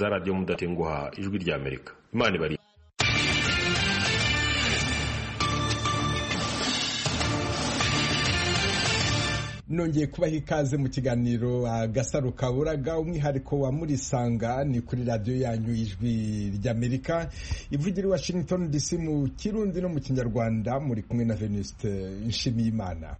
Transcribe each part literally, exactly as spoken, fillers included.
za radiyo mudatenguha ijwi rya Amerika. Imana ibari. Nongeye kubaha ikaze mu kiganiro Agasaro Kaburaga, umwihariko wa Murisanga ni kuri radiyo yanyu ijwi ry'Amerika ivugira i Washington D C mu Kirundi no mu Kinyarwanda. Muri kumwe na Venuste Nshimiyimana.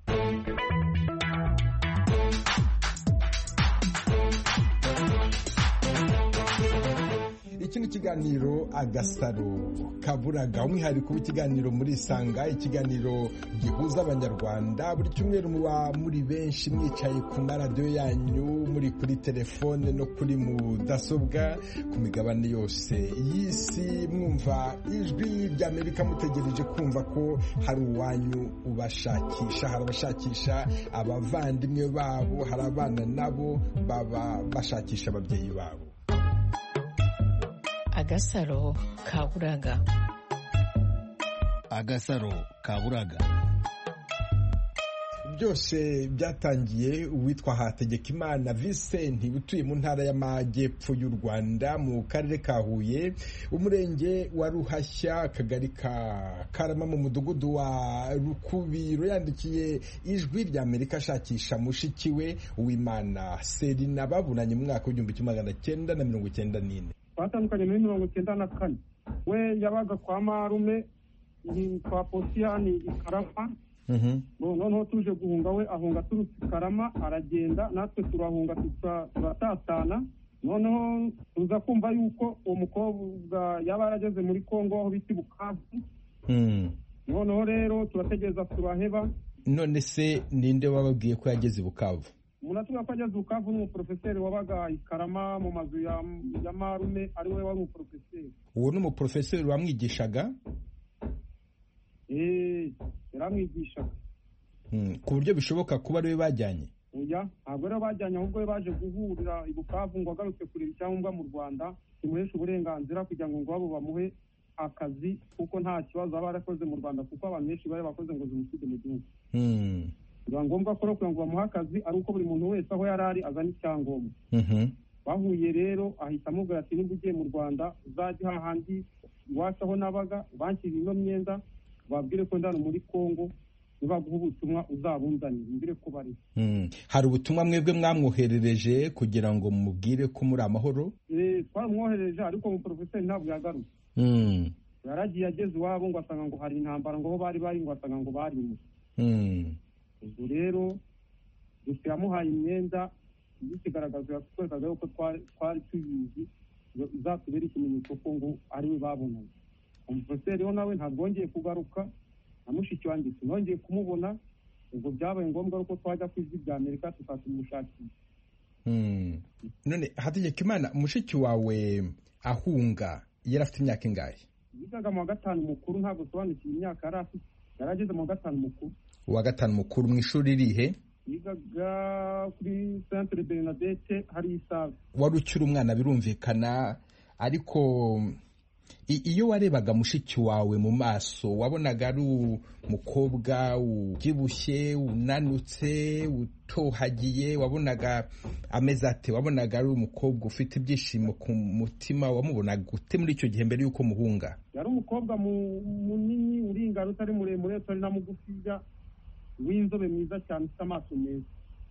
Iki ni ikiganiro Agasaro Kaburaga, umwihariko w'ikiganiro Murisanga, ikiganiro gihuza abanyarwanda. Buri cyumweru muba muri benshi mwicaye ku maradiyo yanyu, muri kuri telefone no kuri mudasobwa ku migabane yose y'isi, mwumva ijwi ry'Amerika mutegereje kumva ko hari uwanyu ubashakisha. Hari abashakisha abavandimwe babo, hari abana nabo baba bashakisha ababyeyi babo. Agasaro Kaburaga. Agasaro Kaburaga. Byose byatangiye uwitwa Hategekimana Vincent utuye mu ntara y'Amajyepfo y'u Rwanda mu karere ka Huye, umurenge wa Ruhashya, akagari ka Karama, mu mudugudu wa Rukubiro, yandikiye ijwi rya Amerika ashakisha mushiki we Uwimana Serina babunanye mu mwaka w'igihumbi kimwe magana cyenda na mirongo icyenda n'ine. Batandukanye muri mirongo icyenda na kane. We yabaga kwa marume kwa Posiyani i Karama. Noneho tuje guhunga, we ahunga turutse i Karama aragenda, natwe turahunga turatatana. Noneho tuza kumva yuko uwo mukobwa yaba yarageze muri Kongo aho bita Bukavu. Noneho rero turategereza turaheba. None se ninde wababwiye ko yageze i Bukavu? Munatuga ko ageze Bukavu n'umuprofeseri wabaga i Karama mu mazu ya, ya marume, ari we wari umuprofeseri. Uwo ni umuprofeseri wamwigishaga? Eh, yaramwigishaga. Hmm. Ku buryo bishoboka kuba ari we bajyanye? Oya, ntabwo rero bajyanye, ahubwo we baje guhurira i Bukavu ngo agarutse kureba icyangombwa mu Rwanda kimuhesha uburenganzira kugira ngo ngo abo bamuhe akazi, kuko nta kibazo baba barakoze mu Rwanda, kuko abantu benshi bari bakoze ngo zimusige mu gihugu. Hmm. Biba ngombwa ko kugira ngo bamuhe akazi ari uko buri muntu wese aho yari ari azana icyangombwa. Bahuye rero ahita amubwira ati niba ugiye mu Rwanda uzajya hahandi iwacu aho nabaga, banshyira ino myenda, babwire ko ndano muri Kongo, nibaguha ubutumwa uzabunzanire mbire ko bari. Hari ubutumwa mwebwe mwamwoherereje kugira ngo mubwire ko muri amahoro? Eh, twaramwoherereje, ariko umuprofeseri ntabwo yagarutse. Yaragiye ageze iwabo ngo asanga ngo hari intambara, ngo bari bari ngo asanga ngo bari mu. Ubwo rero gusa yamuhaye imyenda ikigaragaza yakwekaga yuko twari tuyizi, izatubera ikimenyetso ko ngo ari we babonanye. Umuprofeseri we nawe ntabwo yongeye kugaruka, na mushiki wanjye sinongeye kumubona. Ubwo byabaye ngombwa ko twajya ku ijwi rya Amerika tukatumushakisha. None Hategekimana, mushiki wawe ahunga yari afite imyaka ingahe? Yigaga mu wa gatanu mukuru, ntabwo sobanukiye imyaka yari afite, yarageze mu wa gatanu mukuru. Uwa gatanu mukuru mu ishuri rihe? Yigaga kuri Centre Bernadette hari Isave. Wari ukiri umwana birumvikana, ariko iyo warebaga mushiki wawe mu maso wabonaga ari umukobwa ubyibushye, unanutse, utohagiye, wabonaga ameze ate? Wabonaga ari umukobwa ufite ibyishimo ku mutima? Wamubonaga ute muri icyo gihe mbere y'uko muhunga? Yari umukobwa munini, uringana, utari muremure, utari na mugufiya, w'inzobe mwiza cyane, ufite amaso meza.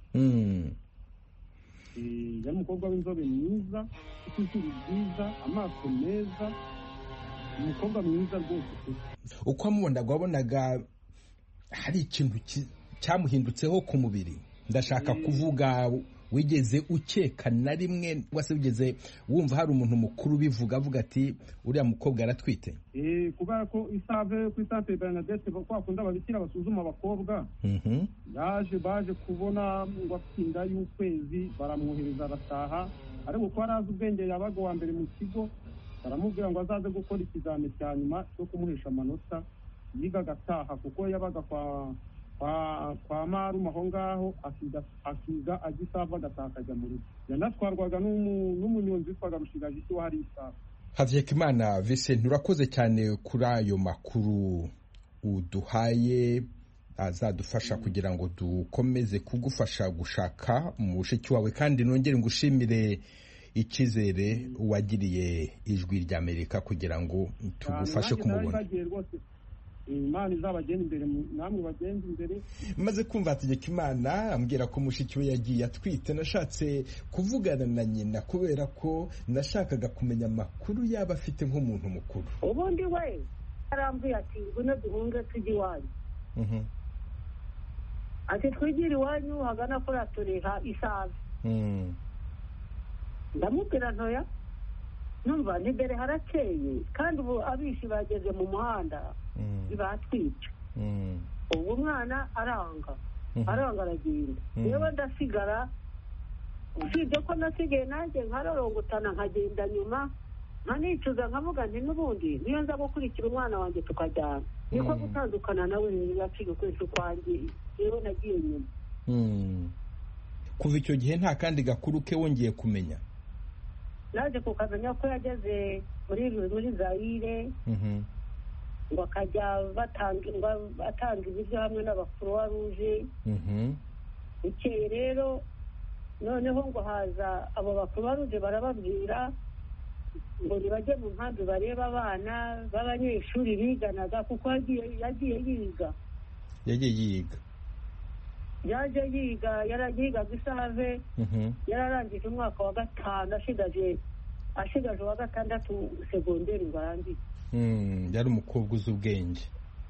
Yari umukobwa w'inzobe mwiza, ufite izuru ryiza, amaso meza, umukobwa mwiza rwose. Uko wamubonaga wabonaga hari ikintu cyamuhindutseho ku mubiri? Ndashaka kuvuga, wigeze ukeka na rimwe, wase wigeze wumva hari umuntu mukuru bivuga avuga ati uriya mukobwa aratwite? Eh, kubera ko Isave kuri Centre Bernadette kwa kunda ababikira basuzuma abakobwa, yaje baje kubona ngo afite inda y'ukwezi, baramwohereza arataha, ariko ko arazi ubwenge, yabaga wa mbere mu kigo, baramubwira ngo azaze gukora ikizamini cya nyuma cyo kumuhesha amanota, yiga agataha, kuko yabaga kwa kwa kwa marume aho ngaho, akiga akiga agisava agataha akajya mu rugo. Yanatwarwaga n'umunyonzi witwaga Rushigajiki wa hari Isave. Hategekimana Vincent, urakoze cyane kuri ayo makuru uduhaye, azadufasha kugira ngo dukomeze kugufasha gushaka mushiki wawe, kandi nongere ngushimire icyizere wagiriye ijwi ry'Amerika kugira ngo tugufashe kumubona. Imana izabagenda imbere, namwe bagenda imbere. Maze kumva Hategekimana ambwira ko mushiki we yagiye atwite, nashatse kuvugana na nyina kubera ko nashakaga kumenya amakuru yaba afite nk'umuntu mukuru. Ubundi we arambwiye ati ngwino duhunge tujye iwanyu. Ati twigire iwanyu hagana kuri atoreha Isave. Ndamubwira ntoya, numva n'imbere harakeye kandi ubu abishi bageze mu muhanda batwica. Ubu umwana aranga aranga aragenda, yewe ndasigara. Usibye ko nasigaye nanjye nkarorongotana nkagenda nyuma nkanicuza nkavuga nti n'ubundi niyo nza gukurikira umwana wanjye tukajyana, niko gutandukana nawe ntibibaciga kwese ukwanjye, yewe nagiye nyuma. Kuva icyo gihe nta kandi gakuru ke wongeye kumenya? Naje kukamenya ko yageze muri muri Zaire, ngo akajya batanga batanga ibiryo hamwe n'Abakuruwa Ruje. Bukeye rero noneho ngo haza abo Bakuruwa Ruje barababwira ngo nibajye mu nkambi bareba abana b'abanyeshuri biganaga, kuko yagiye yagiye yiga yagiye yiga yaje yiga yarayigaga Isave. Yararangije umwaka wa gatanu, ashigaje ashigaje wa gatandatu segonderi ngo arangize. Yari umukobwa uzi ubwenge.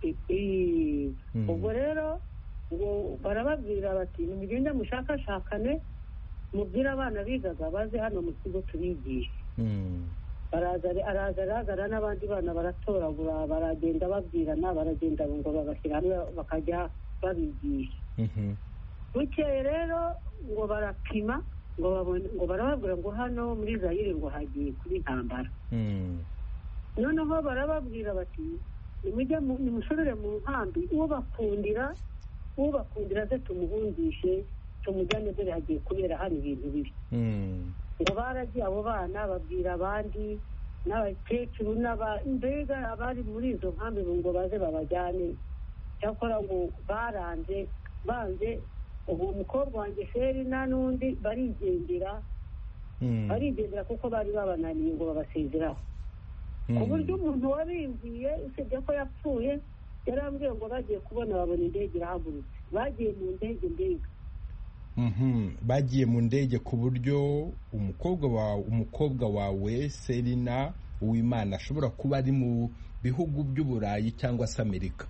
Ubwo rero ngo barababwira bati nimugende mushakashakane mubwire abana bigaga baze hano mu kigo tubigisha. Baraza araza aragara n'abandi bana baratoragura, baragenda babwirana, baragenda ngo babashyira hamwe bakajya babigisha. Bukeye rero ngo barapima ngo babone ngo barababwira ngo hano muri Zaire ngo hagiye kuri intambara. Noneho barababwira bati nimujye nimushorere mu nkambi, ubakundira ubakundira ze tumuhungishe tumujyane, dore hagiye kubera hano ibintu bibi. Ngo baragiye abo bana babwira abandi n'abakecuru mbega abari muri izo nkambi ngo baze babajyane. Cyakora ngo baranze banze, ubu umukobwa wanjye Serina n'undi barigendera barigendera kuko bari babananiye ngo babasezeraho. Ku buryo umuntu wabimbwiye usibye ko yapfuye yarambwiye ngo bagiye kubona babona indege irahagurutse, bagiye mu ndege mbega. Bagiye mu ndege ku buryo umukobwa wawe umukobwa wawe Serina Uwimana ashobora kuba ari mu bihugu by'Uburayi cyangwa se Amerika.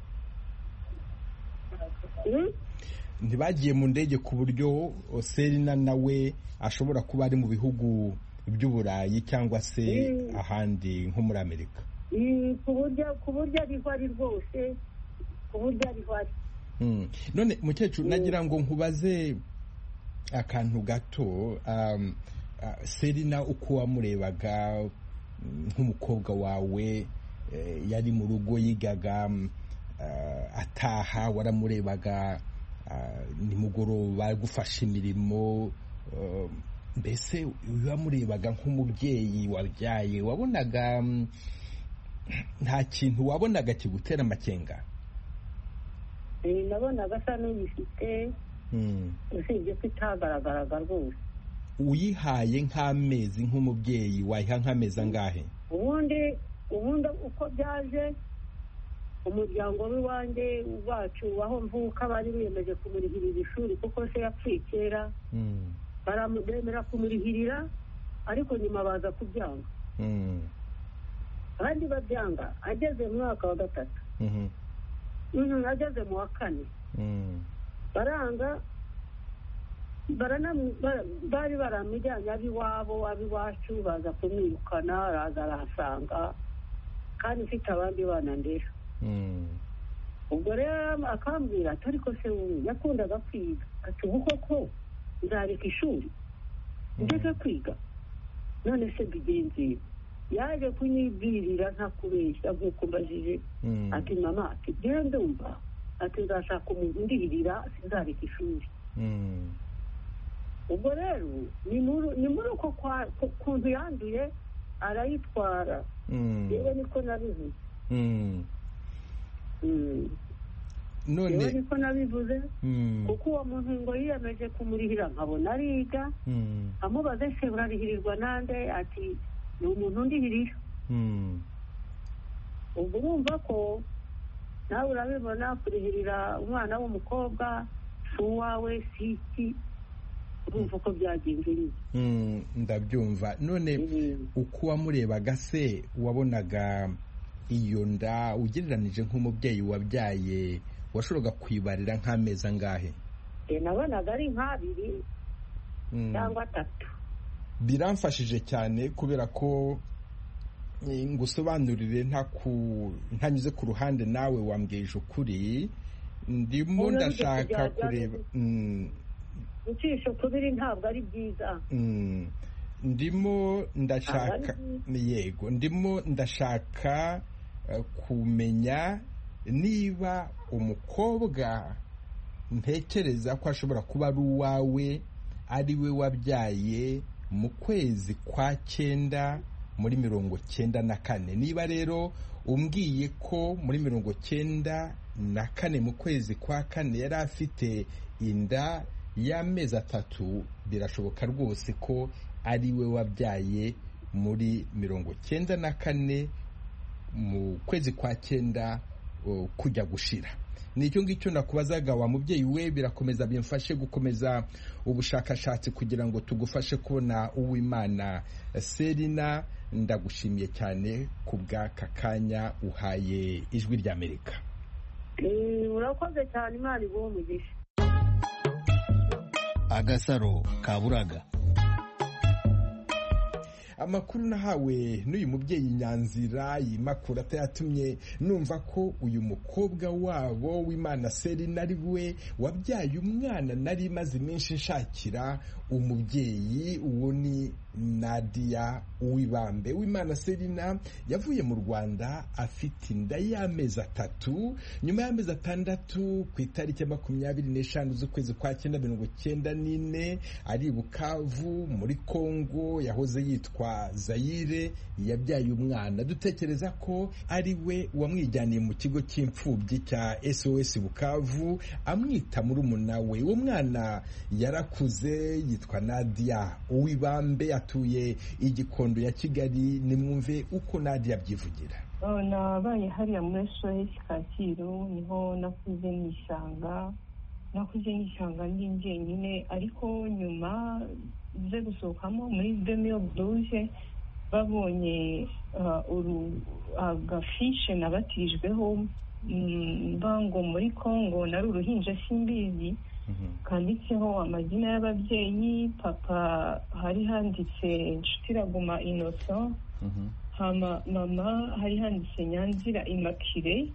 Ntibagiye mu ndege ku buryo Serina nawe ashobora kuba ari mu bihugu by'Uburayi cyangwa se ahandi nko muri Amerika. Ku buryo ku buryo ariho ari rwose, ku buryo ariho ari. None mukecuru, nagira ngo nkubaze akantu gato. Serina uko wamurebaga nk'umukobwa wawe, yari mu rugo yigaga, ataha waramurebaga nimugoroba gufasha imirimo, mbese wamurebaga nk'umubyeyi wabyaye, wabonaga nta kintu wabonaga kigutera amakenga? Nabonaga asa n'uyifite, usibye ko itagaragaraga rwose. Uyihaye nk'amezi nk'umubyeyi wayiha nk'amezi angahe? Ubundi ubundi uko byaje umuryango w'iwanjye wacu aho mvuka bari biyemeje kumurihirira ishuri kuko se yapfuye kera. Baramubemera kumurihirira, ariko nyuma baza kubyanga. Abandi babyanga ageze mu mwaka wa gatatu, ageze mu wa kane baranga, bari baramujyanye ab'iwabo ab'iwacu baza kumwirukana, araza arahasanga kandi mfite abandi bana ndera. Ubwo rero akambwira ati ariko se wowe yakundaga kwiga, ati ubu koko nzareka ishuri ndetse kwiga, none se mbigenze? Yaje kunyibwirira nta kubeshya nk'uko mbajije, ati mama, ati genda ndumva, ati nzashaka umuntu undirira sinzareka ishuri. Ubwo rero ni muri uko kuntu yanduye arayitwara, yewe niko nabivuze. none niko nabivuze kuko uwo muntu ngo yiyemeje kumurihira nkabona ariga amubaze se urarihirirwa nande ati ni umuntu ndihirira ubwo urumva ko nawe urabibona kurihirira umwana w'umukobwa si uwawe si iki urumva ko byagenze nyine. Ndabyumva. None uko wamurebaga se wabonaga iyo nda ugereranije nk'umubyeyi wabyaye washoboraga kwibarira nk'amezi angahe? Nabonaga ari nk'abiri cyangwa atatu. Biramfashije cyane kubera ko ngusobanurire ntanyuze ku ruhande nawe wambwije ukuri, ndimo ndashaka kureba gucisha ukubiri ntabwo ari byiza. Ndimo ndashaka yego ndimo ndashaka kumenya niba umukobwa ntekereza ko ashobora kuba ari uwawe ari we wabyaye mu kwezi kwa cyenda muri mirongo cyenda na kane. Niba rero umbwiye ko muri mirongo cyenda na kane mu kwezi kwa kane yari afite inda y'amezi atatu, birashoboka rwose ko ari we wabyaye muri mirongo cyenda na kane mu kwezi kwa cyenda kujya gushira. Nicyo ngicyo nakubazaga wa mubyeyi we, birakomeza bimfashe gukomeza ubushakashatsi kugira ngo tugufashe kubona Uwimana Selina. Ndagushimiye cyane ku bw'aka kanya uhaye Ijwi ry'Amerika. Urakoze cyane, Imana iguhe umugisha. Agasaro kaburaga. Amakuru nahawe n'uyu mubyeyi Nyanzira yimakura atayatumye numva ko uyu mukobwa wabo w'Imana Selina ari we wabyaye umwana nari maze iminsi nshakira umubyeyi. Uwo ni Nadia Uwibambe. Uwimana Selina yavuye mu Rwanda afite inda y'amezi atatu. Nyuma y'amezi atandatu ku itariki ya makumyabiri n'eshanu z'ukwezi kwa cyenda mirongo cyenda n'ine ari Bukavu muri Kongo yahoze yitwa Zaire yabyaye umwana. Dutekereza ko ari we wamwijyaniye mu kigo cy'imfubyi cya S O S Bukavu amwita murumuna we. Uwo mwana yarakuze yitwa Nadia Uwibambe, atuye i Gikondo ya Kigali. Nimwumve uko Nadia abyivugira. Nabaye hariya muri S O S Kacyiru, niho nakuze nisanga nakuze nisanga ndi njyenyine, ariko nyuma ze gusohokamo muri deux mille douze babonye agafishe nabatijweho mbango muri Kongo, nari uruhinja simbizi, kanditseho amazina y'ababyeyi. Papa hari handitse Nshutiraguma Innocent, hama mama hari handitse Nyanzira Immaculée.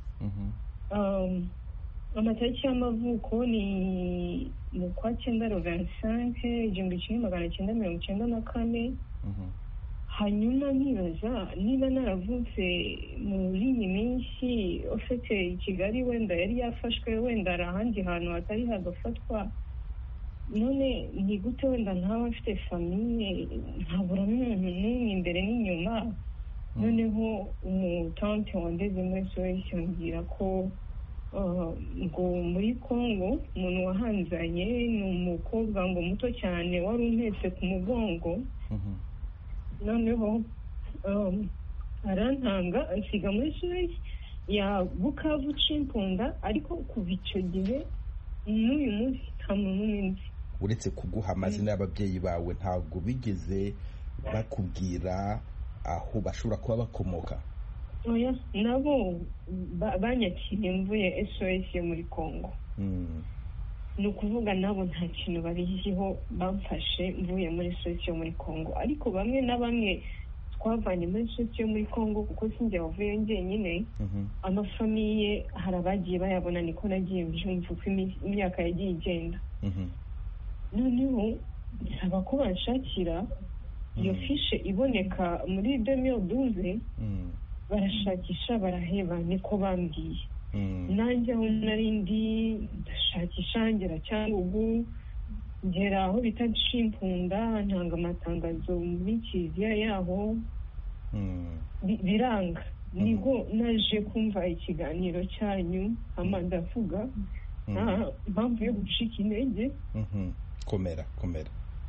Amatariki y'amavuko ni mu kwa cyenda vingt-cinq igihumbi kimwe magana cyenda mirongo cyenda na kane. Hanyuma nkibaza niba naravutse muri iyi minsi ufite i Kigali, wenda yari yafashwe, wenda ari ahandi hantu hatari hagafatwa. None ni gute wenda ntawe afite famiye ntabura n'umuntu n'umwe imbere n'inyuma? Noneho umutante wandeze muri S O S yambwira ko ngo muri Kongo umuntu wahanzanye ni umukobwa ngo muto cyane wari umpetse ku mugongo. Noneho arantanga ansiga muri S O S ya Bukavu Cimpunda, ariko kuva icyo gihe n'uyu munsi nta muntu n'indi. Uretse kuguha amazina y'ababyeyi bawe, ntabwo bigeze bakubwira aho bashobora kuba bakomoka? Oya, nabo banyakiriye mvuye S O S yo muri Kongo. Ni ukuvuga nabo nta kintu babiziho, bamfashe mvuye muri S O S yo muri Kongo. Ariko bamwe na bamwe twavanye muri S O S yo muri Kongo, kuko sinjye wavuye njyenyine, amafamiye hari abagiye bayabona, niko nagiye mbyumva uko imyaka yagiye igenda. Noneho nsaba ko banshakira iyo fishe iboneka muri deux mille douze. Barashakisha baraheba, niko bambwiye. Nanjye aho nari ndi ndashakisha ngera Cyangugu, ngera aho bita Cimpunda, ntanga amatangazo muri kiliziya yaho, biranga. niho naje kumva ikiganiro cyanyu hama ndavuga nta mpamvu yo gucika intege. komera komera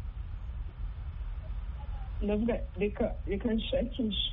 ndavuga reka reka nshakishe.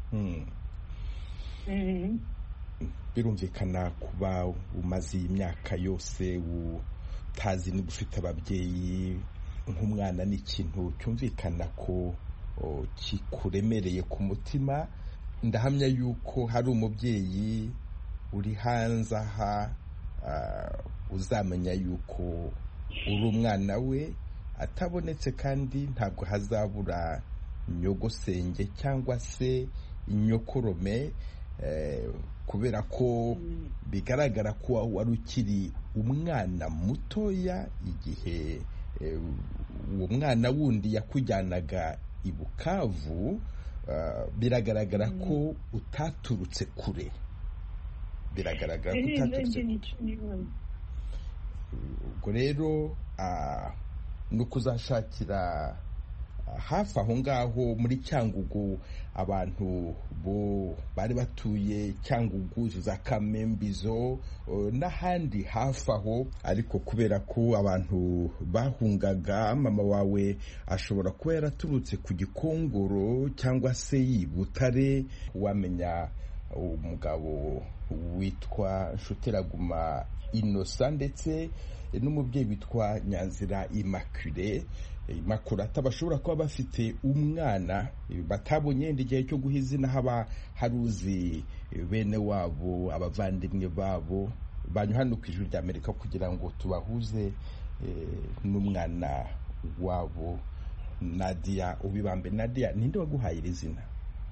birumvikana kuba umaze imyaka yose utazi niba ufite ababyeyi nk'umwana ni ikintu cyumvikana ko kikuremereye ku mutima. ndahamya yuko hari umubyeyi uri hanze aha uzamenya yuko uri umwana we atabonetse, kandi ntabwo hazabura nyogosenge cyangwa se inyokorome, kubera ko bigaragara ko wari ukiri umwana mutoya igihe uwo mwana wundi yakujyanaga i Bukavu. biragaragara ko utaturutse kure, biragaragara ko utaturutse kure. ubwo rero ni ukuzashakira hafi aho ngaho muri Cyangugu. abantu bo bari batuye Cyangugu, za Kamembizo n'ahandi hafi aho, ariko kubera ko abantu bahungaga, mama wawe ashobora kuba yaraturutse ku Gikongoro cyangwa se i Butare. wamenya umugabo witwa Nshutiraguma Innocent ndetse n'umubyeyi witwa Nyanzira Immaculée Makurata bashobora kuba bafite umwana batabonye yenda igihe cyo guha izina, haba haruzi bene wabo, abavandimwe babo banyu hano ku Ijwi rya Amerika kugira ngo tubahuze n'umwana wabo Nadia Ubibambe. Nadia, ninde waguhaye iri zina?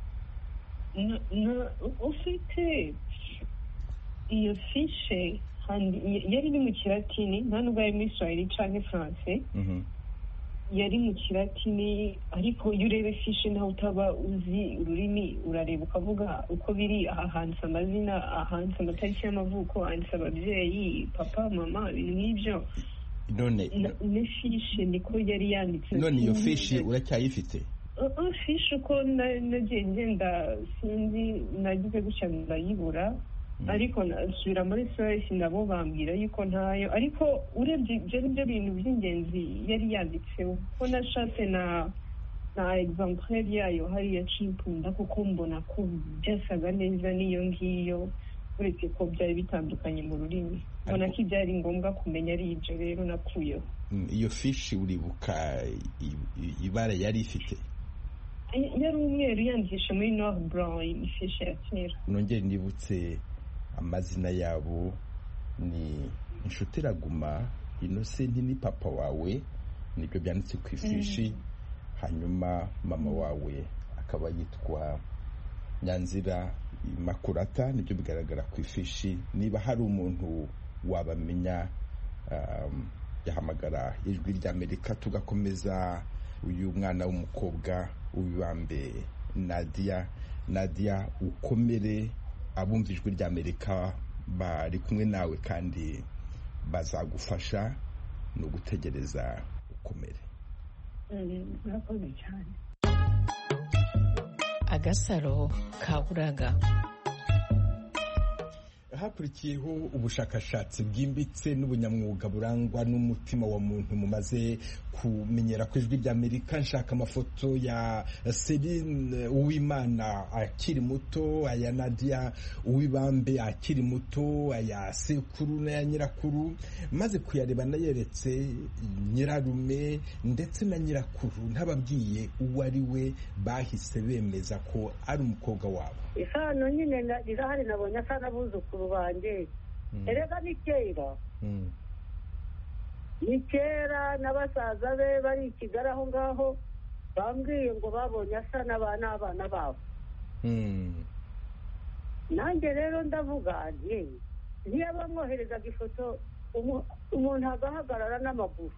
ufite iyo fishe yari iri mu Kilatini, nta nubwo yari muri Swahili cyangwa France. yari mu Kilatini, ariko iyo ureba fishe naho utaba uzi ururimi urareba ukavuga uko biri. aha handitse amazina, ahanditse amatariki y'amavuko, handitse ababyeyi, papa, mama, ibintu nk'ibyo. none ne fishe niko yari yanditse. none iyo fishe uracyayifite? fishe uko nagiye ngenda sinzi, nagize gutya ndayibura, ariko nasubira muri source nabo bambwira yuko ntayo. ariko urebye ibyo nibyo bintu by'ingenzi yari yanditseho, ko nashatse na na exemplaire yayo hariya cimpunda, kuko mbona ko byasaga neza n'iyo ngiyo, uretse ko byari bitandukanye mu rurimi. mbona ko ibyari ngombwa kumenya ari ibyo, rero nakuyeho. iyo fishi uribuka ibara yari ifite? yari umweru yandikisha muri noir blanc, ifishi ya kera. nongere nibutse amazina yabo ni Nshutiraguma Innocent ni papa wawe, nibyo byanditse ku ifishi. hanyuma mama wawe akaba yitwa Nyanzira Makurata, nibyo bigaragara ku ifishi. niba hari umuntu wabamenya um, yahamagara Ijwi rya Amerika tugakomeza uyu mwana w'umukobwa Ubibambe Nadia. Nadia, ukomere, abumva Ijwi rya Amerika bari kumwe nawe kandi bazagufasha. ni ugutegereza ukomere. murakoze cyane. Agasaro Kaburaga. hakurikiyeho ubushakashatsi bwimbitse n'ubunyamwuga burangwa n'umutima wa muntu mumaze kumenyera ku Ijwi rya Amerika. nshaka amafoto ya Celine Uwimana akiri muto, aya Nadia Ubibambe akiri muto, aya sekuru n'aya nyirakuru, maze kuyareba nayeretse nyirarume ndetse na nyirakuru, ntababwiye uwo ari we, bahise bemeza ko ari umukobwa wabo. isano nyine rirahari, nabonye asa n'abuzukuru banjye. erega ni kera, ni kera n'abasaza be bari i Kigali aho ngaho bambwiye ngo babonye asa n'abana babo. nanjye rero ndavuga nti niyo bamwoherezaga ifoto umuntu agahagarara n'amaguru.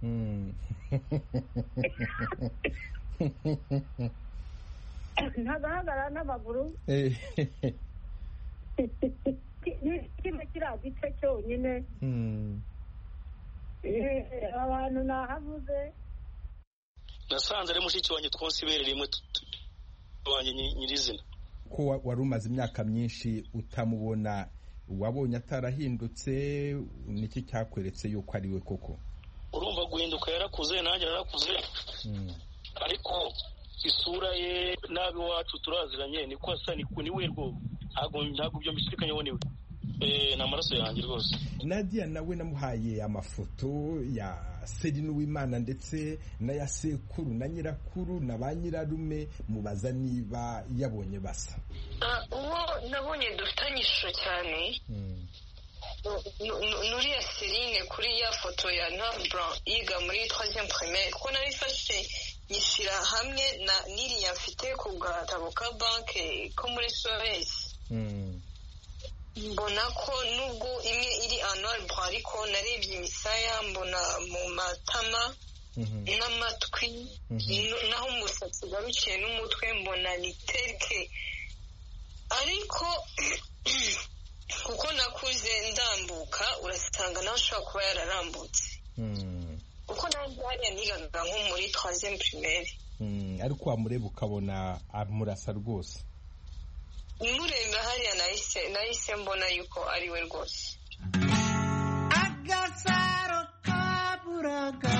ntagahagarara n'amaguru, kiba kiriya gice cyonyine. abantu nahavuze nasanze ari mushiki wanjye twose ibere rimwe wanjye nyirizina. ko wari umaze imyaka myinshi utamubona, wabonye atarahindutse? niki cyakweretse yuko ari we koko? urumva guhinduka yarakuze, nanjye narakuze, ariko isura ye nabi wacu turaziranye, niko asa ni we rwo, ntabwo ntabwo byo mbishikanye wonewe. Eh, na maraso yanjye rwose. Nadia nawe namuhaye amafoto ya Celine Uwimana ndetse na ya sekuru na nyirakuru na ba nyirarume, mubaza niba yabonye basa. Ah, uwo nabonye dufitanye ishusho cyane. Mm. Nuriya Celine kuri ya foto ya Noir Blanc yiga muri troisième primaire, ko nabifashe nyishyira hamwe na niriya mfite ku gatabo ka banke ko muri S O S. Mm. mbona ko nubwo imwe iri Noir Blanc ariko narebye imisaya mbona mu matama n'amatwi naho umusatsi garukiye n'umutwe mbona ni terke, ariko kuko nakuze ndambuka urasanga nawe ushobora kuba yararambutse kuko nanjye hariya nigaga nko muri troisième primaire. Ariko wamureba ukabona amurasa rwose? Mureba hariya nahise nahise mbona yuko ari we rwose. Agasaro kaburaga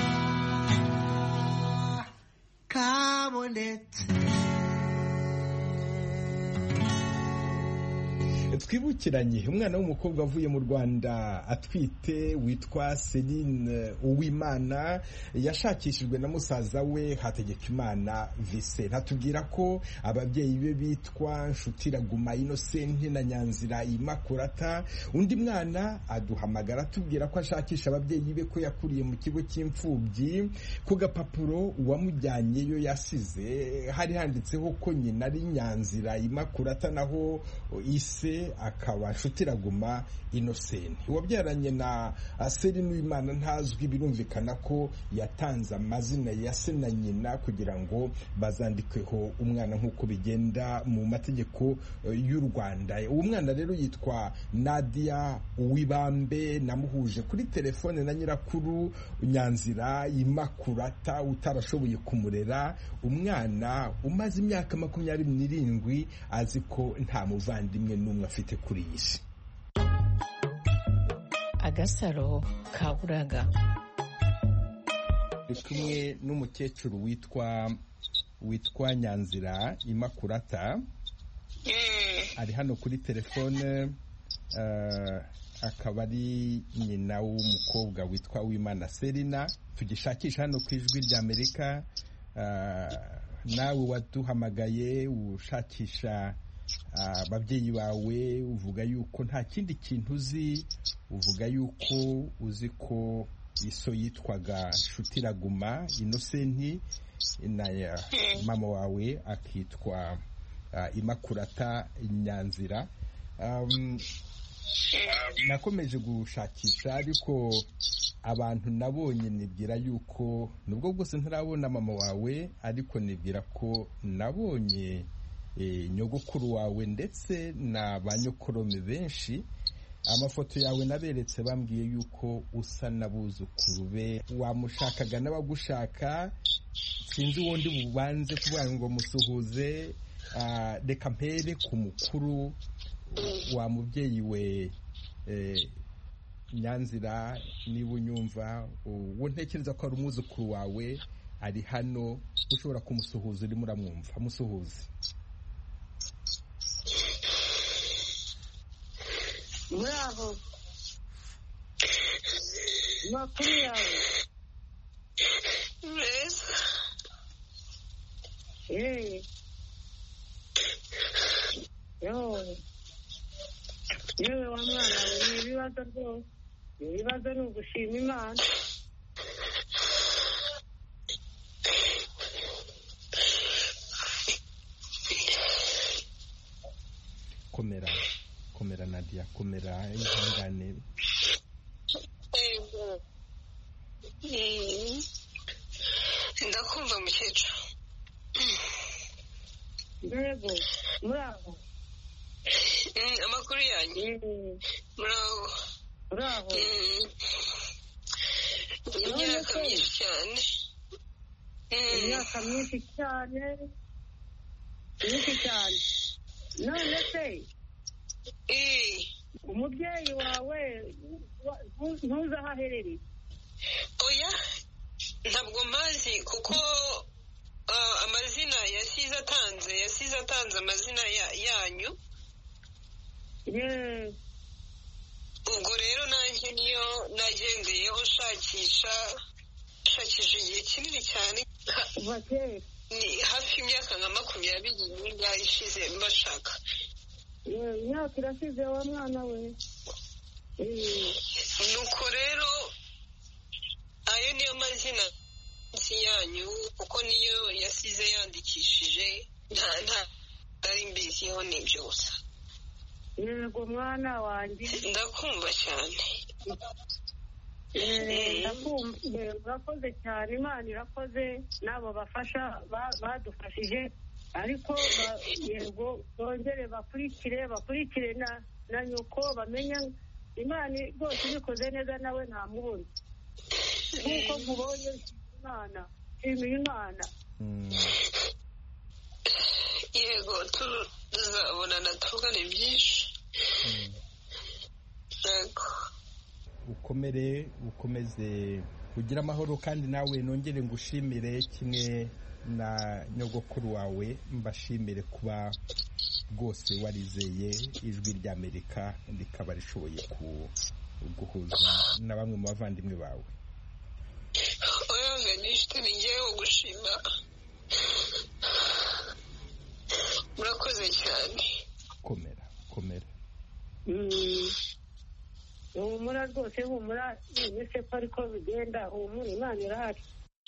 kabonetse. Twibukiranye umwana w'umukobwa avuye mu Rwanda atwite witwa Celine Uwimana, yashakishijwe na musaza we Hategekimana Vincent. Hatubwira ko ababyeyi be bitwa Nshutiraguma Innocent na Nyanzira Immaculata. Undi mwana aduhamagara atubwira ko ashakisha ababyeyi be, ko yakuriye mu kigo cy'imfubyi. Ku gapapuro uwamujyanyeyo yasize hari handitseho ko nyina ari Nyanzira Immaculata naho ise akaba Nshutiraguma Innocent. Uwabyaranye na Celine Uwimana ntazwi, birumvikana ko yatanze amazina ya se na nyina kugira ngo bazandikweho umwana nk'uko bigenda mu mategeko y'u Rwanda. Uwo mwana rero yitwa Nadia Uwibambe, namuhuje kuri telefone na nyirakuru Nyanzira Immaculata utarashoboye kumurera. Umwana umaze imyaka makumyabiri n'irindwi azi ko nta muvandimwe n'umwe afite kuri iyi si. Agasaro kaburaga. Kumwe n'umukecuru witwa witwa Nyanzira Immaculata ari hano kuri telefone, uh, akaba ari nyina w'umukobwa witwa Uwimana Celine. Tugishakisha hano ku Ijwi ry'Amerika. Uh, nawe waduhamagaye ushakisha ababyeyi bawe, uvuga yuko nta kindi kintu uzi, uvuga yuko uzi ko iso yitwaga Nshutiraguma Innocent na mama wawe akitwa uh, Immaculata Nyanzira. Um, nakomeje gushakisha ariko abantu nabonye nibwira yuko nubwo bwose ntarabona mama wawe, ariko nibwira ko nabonye e, nyogokuru wawe ndetse na banyokorome benshi. Amafoto yawe naberetse bambwiye yuko usa nabuzukuru be. Wamushakaga n'abagushaka, sinzi wundi bubanze kuvuga ngo musuhuze. Uh, reka mpere ku mukuru wa mubyeyi we, eh, Nyanzira, niba unyumva, uwo ntekereza ko ari umwuzukuru wawe, ari hano, ushobora kumusuhuza urimo uramwumva. Musuhuze. Bravo. Makuru yawe. Neza. Eh. Yo. Yewe wa mwana we, ni ibibazo rwose. Ibibazo ni ugushima Imana. Komera, komera Nadia, komera, ihangane. Ego. Ndakumva mukecuru. Yego, muraho. Amakuru yanyu. Muraho. Muraho. Imyaka myinshi cyane. Imyaka myinshi cyane. Myinshi cyane. none se umubyeyi wawe ntuzi aho aherereye? oya ntabwo mpazi kuko amazina yasize atanze yasize atanze amazina yanyu. ubwo rero nanjye niyo nagendeyeho nshakisha nshakisha igihe kinini cyane, ni hafi y'imyaka nka makumyabiri n'ingahe ishize mbashaka. imyaka irashize wa mwana we. nuko rero ayo niyo mazina yanyu kuko niyo yasize yandikishije, nta nta ari mbiziho ni byose. yego mwana wanjye ndakumva cyane. urakoze cyane, Imana irakoze, n'abo bafasha badufashije, ariko yego bongere bakurikire bakurikire na nyuko bamenya Imana rwose ibikoze neza nawe ntamubona nk'uko nkubonye. Imana nshimiye Imana. yego tuzabonana tuvugane byinshi. yego ukomere ukomeze kugira amahoro, kandi nawe nongere ngushimire kimwe na nyogokuru wawe, mbashimire kuba rwose warizeye ijwi ry'Amerika rikaba rishoboye guhuza na bamwe mu bavandimwe bawe. oya veniste ni ngewe gushima, murakoze cyane. komera komera. humura rwose humura, ese ko ariko bigenda, humura Imana irahari.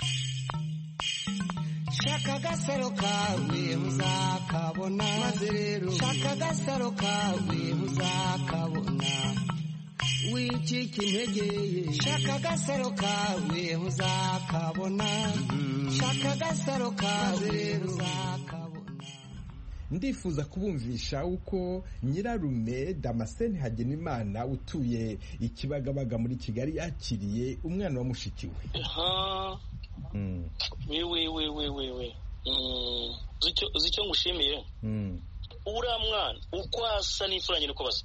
shaka agasaro kawe uzakabona, maze rero shaka agasaro kawe uzakabona, wicika intege, shaka agasaro kawe uzakabona, shaka agasaro kawe uzakabona. ndifuza kubumvisha uko nyirarume Damascene Hagenimana utuye Ikibagabaga muri Kigali yakiriye umwana wa mushiki we. aha we we we we we we uzi icyo ngushimiye, uriya mwana uko asa n'imfura nyine uko basa.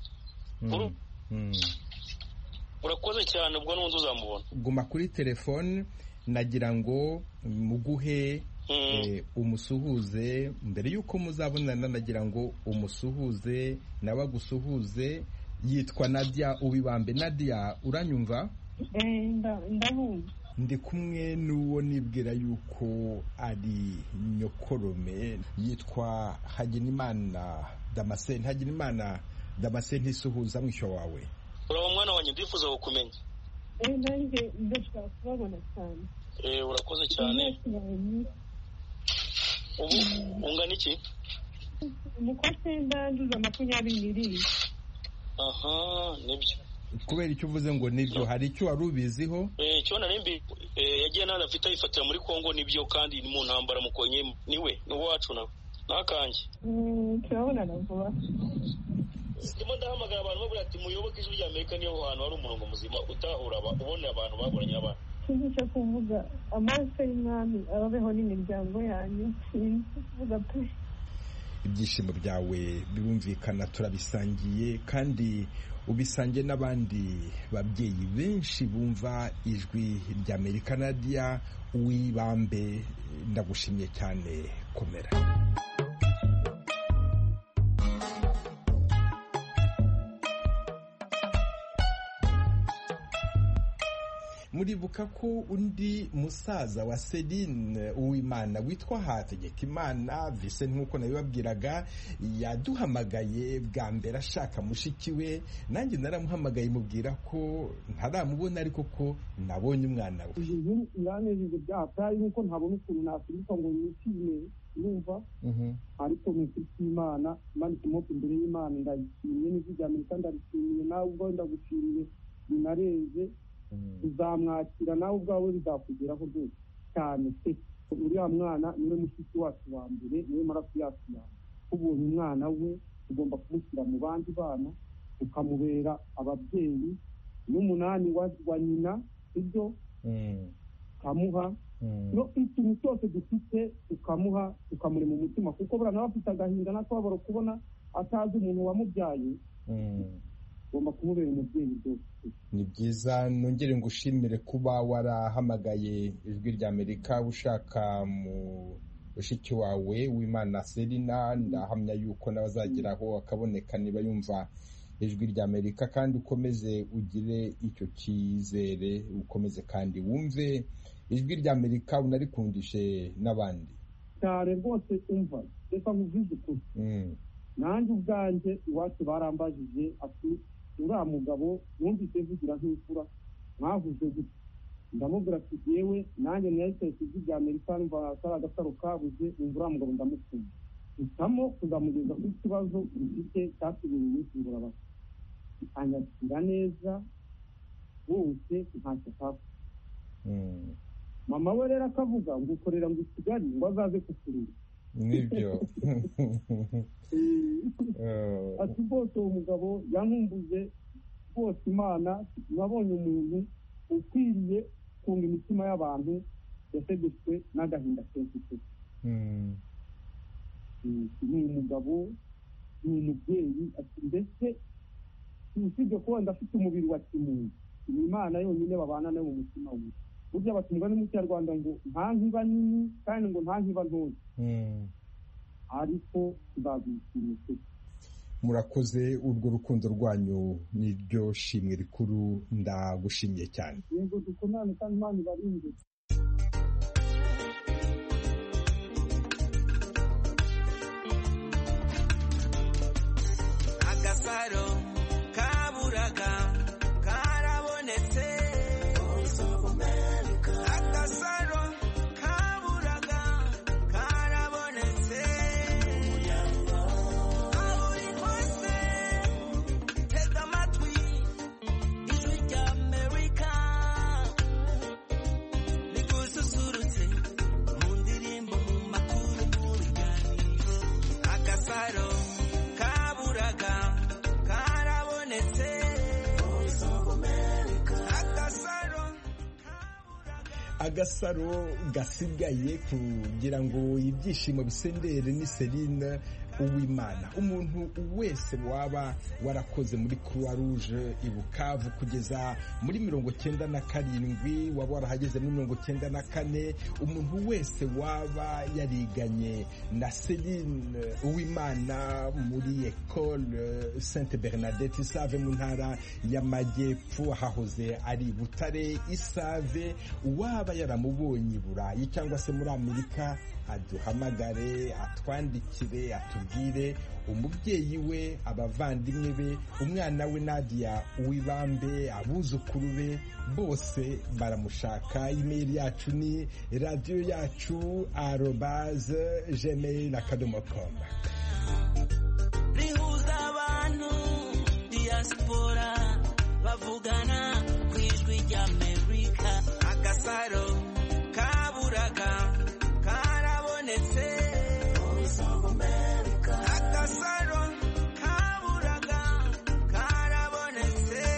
urakoze cyane, ubwo n'undi uzamubona. guma kuri telefone, nagira ngo muguhe umusuhuze mbere y'uko muzabonana, nagira ngo umusuhuze nawe agusuhuze. yitwa Nadia Uwibambe. Nadia, uranyumva? ndabumva. ndi kumwe n'uwo nibwira yuko ari nyokorome, yitwa Hagenimana Damascene. Hagenimana Damascene, isuhuza mwisho wawe. uraba mwana wanjye, ndifuza kukumenya. nanjye ndashaka kubabona cyane. eh urakoze cyane. ubu ungana iki? umukose ndanduza makumyabiri n'irindwi. aha nibyo. kubera icyo uvuze ngo nibyo, hari icyo wari ubiziho? eh cyo narimbi yagiye nana afite ifatira muri Kongo, nibyo, kandi ni mu ntambara mukonye, niwe ni wacu nawe nakanje. mm turabona vuba. ndimo ndahamagara abantu bavuga ati muyoboke ijwi ry'Amerika niyo hantu hari umurongo muzima utahura ubone abantu baburanye abantu. sinzi icyo kuvuga, amaso y'umwami ababeho n'imiryango yanyu, sinzi kuvuga pe. ibyishimo byawe birumvikana, turabisangiye, kandi ubisangiye n'abandi babyeyi benshi bumva ijwi ry'Amerika. Nadia Uwibambe, ndagushimye cyane, komera. muribuka ko undi musaza wa Celine Uwimana witwa Hategekimana Vincent, nk'uko nabibabwiraga, yaduhamagaye bwa mbere ashaka mushiki we. nanjye naramuhamagaye mubwira ko ntaramubona, ariko ko nabonye umwana we. iranejeje byataye nk'uko ntabona ukuntu nasubika ngo nishime, urumva. ariko mu Imana Imana imopo imbere y'Imana, ndayishimiye n'ijwi ry'Amerika ndarishimiye, nawe ubwo ndagushimiye, binarenze. uzamwakira nawe ubwawe bizakugeraho rwose cyane pe. uriya mwana niwe mushiki wacu wa mbere, niwe maraso yacu ya mbere. ubonye umwana we tugomba kumushyira mu bandi bana, tukamubera ababyeyi n'umunani wa nyina, ibyo tukamuha no ikintu cyose dufite tukamuha, tukamurema umutima, kuko buriya nawe afite agahinda n'akababaro kubona atazi umuntu wamubyaye ugomba kumubera umubyeyi rwose. Ni byiza, nongere ngushimire kuba warahamagaye ijwi rya Amerika ushaka mu mushiki wawe w'Imana Selina. Ndahamya yuko n'abazageraho akaboneka niba yumva ijwi rya Amerika, kandi ukomeze ugire icyo cyizere, ukomeze kandi wumve ijwi rya Amerika unarikundishe n'abandi cyane rwose. Umva reka nkuvuze ukuri, nanjye ubwanjye iwacu barambajije ati uriya mugabo wumvise vugira nk'imfura mwavuze gute? Ndamubwira ati yewe nanjye nahise ijwi rya Amerika numva atari agasaro kabuze, umva uriya mugabo ndamukunda, hitamo kuzamugeza ku kibazo gifite cyatubiriye imisingura basa anyakira neza bose ntacyo atavuga. Mama we rero akavuga ngo ukorera ngo i Kigali ngo azaze kukurira. Nibyo. Ati rwose uwo mugabo yankumbuze rwose, Imana nabonye umuntu ukwiriye kunga imitima y'abantu yategetswe n'agahinda kenshi ke. Ni umugabo, ni umubyeyi. Ati mbese usibye kuba ndafite umubiri wa kimuntu, ni Imana yonyine babana nayo mu mutima we. Burya batumva no mu Kinyarwanda ngo nta nkiba nini kandi ngo nta nkiba ntoya, ariko tuzabishimira. Murakoze, urwo rukundo rwanyu niryo shimwe rikuru, ndagushimiye cyane. Yego dukomane kandi Imana ibarinde. Agasaro kaburaga karabonetse, agasaro kaburaga karabonetse, aho uri hose tega amatwi ijwi rya Amerika rigususurutse mu ndirimbo, mu makuru, mu biganiro. Agasaro kaburaga karabonetse, agasaro gasigaye kugira ngo ibyishimo bisendere. Ni Celine Uwimana. Umuntu wese waba warakoze muri Croix Rouge i Bukavu kugeza muri mirongo cyenda na karindwi, waba warahageze muri mirongo cyenda na kane, umuntu wese waba yariganye na Celine Uwimana muri Ecole Sainte Bernadette Isave mu ntara y'Amajyepfo, hahoze ari Butare Isave, waba yaramubonye i Burayi cyangwa se muri Amerika, aduhamagare, atwandikire, atubwire umubyeyi we, abavandimwe be, umwana we Nadia Uwibambe, abuzukuru be, bose baramushaka. Email yacu ni radio yacu arobase gmail akadomo com. rihuza abantu diaspora bavugana ku ijwi rya Amerika. Agasaro kaburaga karabonetse, agasaro kaburaga karabonetse,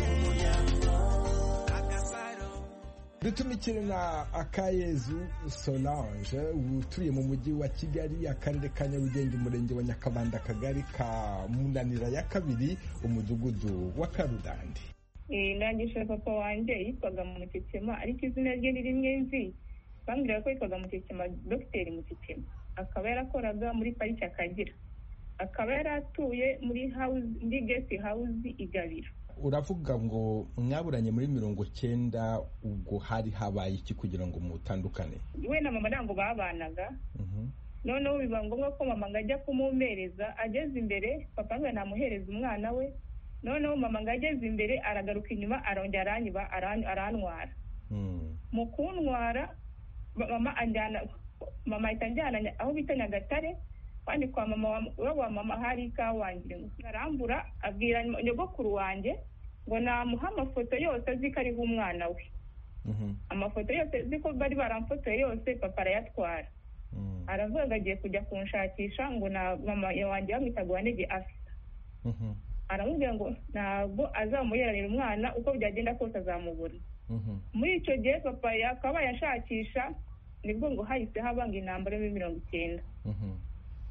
agasaro. Dutumikire na Akayezu Solange utuye mu mujyi wa Kigali, akarere ka Nyarugenge, umurenge wa Nyakabanda, akagari ka Munanira ya kabiri, umudugudu wa Karudandi. Nangishe papa wanjye yitwaga Mutetema, ariko izina rye ni rimwe nzi, bambwira ko yitwaga Mutetema, Dr Mutetema. Akaba yarakoraga muri pariki y'Akagera, akaba yaratuye muri house, muri guest house i Gabiro. Uravuga ngo mwaburanye muri mirongo cyenda, ubwo hari habaye iki kugira ngo mutandukane? We na mama ntabwo babanaga. Noneho biba ngombwa ko mama ngajya kumumereza, ageze imbere papa ngo namuhereza umwana we. Noneho mama ngageze imbere aragaruka inyuma, arongera aranyiba, arantwara. Mu kuntwara mama anjyana, mama itanjyana aho bita Nyagatare, kandi kwa mama wa mama hari ikawangira ngo arambura, abwira nyogokuru wanjye ngo namuha amafoto yose aziko ariho umwana we. Amafoto yose ziko bari baramfotoye yose papa arayatwara. Aravuga agiye kujya kunshakisha ngo na mama wanjye bamwitaga Wanege Afsa. Aramubwira ngo ntabwo azamuyeranira umwana, uko byagenda kose azamubura. Muri icyo gihe papa yakaba yashakisha, nibwo ngo hahise habanga intambara muri mirongo icyenda.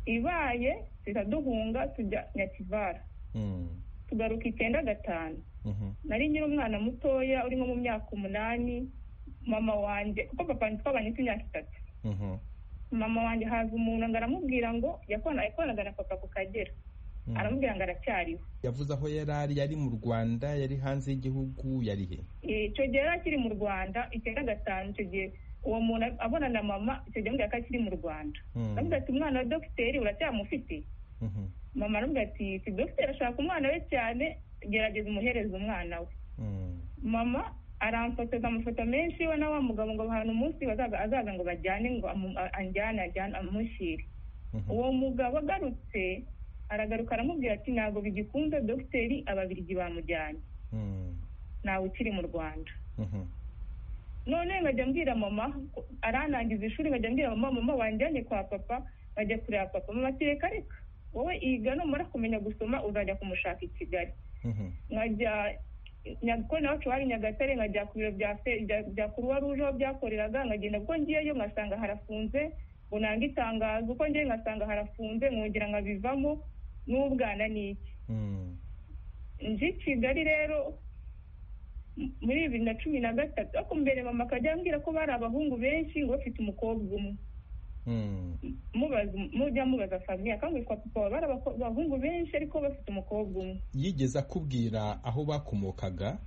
ibaye turaduhunga tujya Nyakivara tugaruka icyenda gatanu nari nyiri umwana mutoya uri nko mu myaka umunani mama wanjye kuko papa twabanye imyaka itatu mama wanjye haza umuntu ngo aramubwira ngo yakoranaga na papa ku Kagera aramubwira ngo aracyariho. Yavuze aho yari ari yari mu Rwanda yari hanze y'igihugu yari he? Icyo gihe yari akiri mu Rwanda icyenda gatanu icyo gihe uwo muntu abona na mama icyo gihe amubwira ko akiri mu Rwanda aramubwira ati umwana wa dogiteri uracyamufite? Mama aramubwira ati si dogiteri ashaka umwana we cyane gerageza umuhereza umwana we. Mama aramfotoza amafoto menshi we na wa mugabo ngo ahantu umunsi azaza ngo bajyane ngo anjyane ajyane amushyire. Uwo mugabo agarutse aragaruka aramubwira ati ntabwo bigikunda dogiteri ababirigi bamujyanye nawe ukiri mu Rwanda. None nkajya mbwira mama aranangiza ishuri nkajya mbwira mama mama wanjyanye kwa papa bajya kureba papa. Mama ati reka reka wowe iga numara kumenya gusoma uzajya kumushaka i Kigali. Nkajya nyakoni wacu hari Nyagatare nkajya ku biro bya bya Croix Rouge aho byakoreraga nkagenda kuko ngiyeyo nkasanga harafunze ngo nanga itangazo uko ngiye nkasanga harafunze nkongera nkabivamo n'ubwana n'iki. Nje Kigali rero muri bibiri na cumi na gatatu ariko mbere mama akajya ambwira ko bari abahungu benshi ngo bafite umukobwa umwe. Mubaza mujya mubaza famiye akambwira papa bari abahungu benshi ariko bafite umukobwa umwe. Yigeze akubwira aho bakomokaga?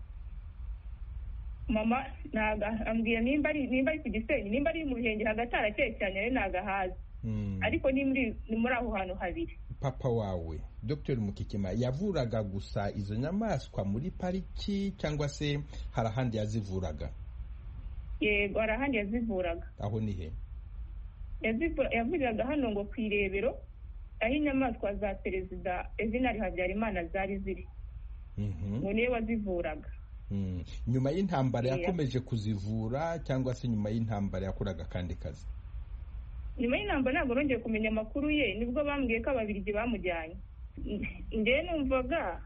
Mama naga ambwira nimba ari nimba ari ku Gisenyi nimba ari mu Ruhengeri hagati arakeye cyane ari nagahazi. Ariko ni muri muri aho hantu habiri. Papa wawe Dr Mukikima yavuraga gusa izo nyamaswa muri pariki cyangwa se hari ahandi yazivuraga? Yego hari ahandi yazivuraga. Aho ni he? Yavuriraga hano ngo ku Irebero aho inyamaswa za Perezida Evinari Habyarimana zari ziri. Ngo niwe wazivuraga. Nyuma y'intambara yakomeje kuzivura cyangwa se nyuma y'intambara yakoraga kandi kazi? Nyuma y'intambara ntabwo rongeye kumenya amakuru ye nibwo bambwiye ko ababirigi bamujyanye. Nde numvaga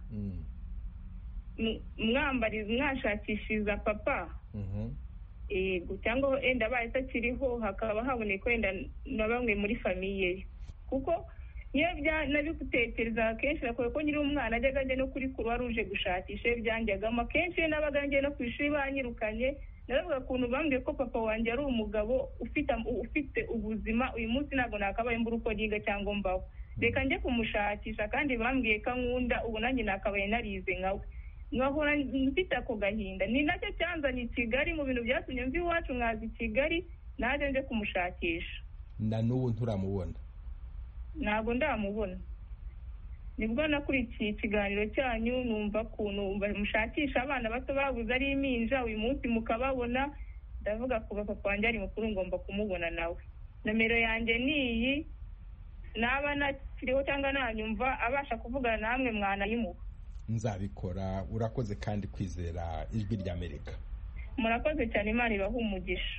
mwambariza mwashakishiriza papa ego cyangwa enda baye takiriho hakaba haboneka wenda na bamwe muri famiye kuko iyo nabigutekereza kenshi nakoye ko nyiri umwana ajyaga ajya no kuri Croix Rouge gushakisha byanjyagamo kenshi nabaga njye no ku ishuri banyirukanye naravuga kuntu bambwiye ko papa wanjye ari umugabo ufite ufite ubuzima uyu munsi ntabwo nakabaye mbura uko yiga cyangwa mbaho reka njye kumushakisha kandi bambwiye ko nkunda ubu nanjye nakabaye narize nkawe nkahora mfite ako gahinda ni nacyo cyanzanye i Kigali mu bintu byatumye mvi iwacu nkaza i Kigali naje nje kumushakisha. Na n'ubu nturamubona? Ntabwo ndamubona. Nibwo nakurikiye ikiganiro cyanyu numva kuntu mushakisha abana bato babuze ari iminja uyu munsi mukababona ndavuga ko papa wanjye ari mukuru ngomba kumubona nawe. Nomero yanjye niyi naba nakiriho cyangwa nanyumva abasha kuvugana namwe mwana yimuka. Nzabikora. Urakoze kandi kwizera Ijwi ry'Amerika. Murakoze cyane Imana ibaha umugisha.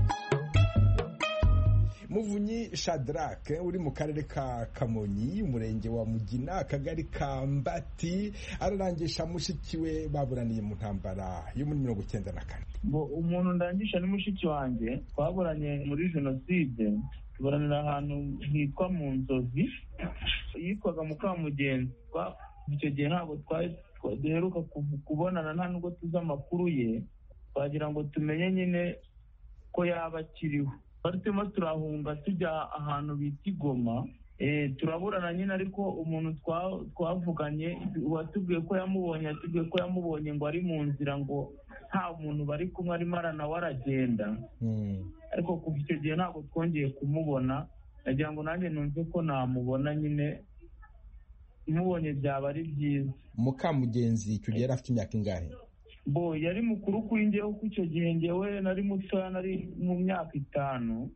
Muvunyi Shadrack uri mu karere ka Kamonyi umurenge wa Mugina akagari ka Mbati ararangisha mushiki we baburaniye mu ntambara yo muri mirongo icyenda na kane. Umuntu ndangisha ni mushiki wanjye twaburanye muri jenoside tuburanira ahantu hitwa mu Nzozi yitwaga Mukamugenzi. Icyo gihe ntabwo duheruka kubonana nta nubwo tuzi amakuru ye twagira ngo tumenye nyine ko yaba akiriho. Twari turimo turahunga tujya ahantu bita i Goma turaburana nyine ariko umuntu twavuganye watubwiye ko yamubonye atubwiye ko yamubonye ngo ari mu nzira ngo nta muntu bari kumwe arimo aranawe aragenda ariko kuva icyo gihe ntabwo twongeye kumubona nagira ngo nanjye numve ko namubona nyine mubonye byaba ari byiza. Mukamugenzi icyo gihe afite imyaka ingahe? Bo yari mukuru kuri njyewe kuko icyo gihe njyewe nari mutoya nari mu myaka itanu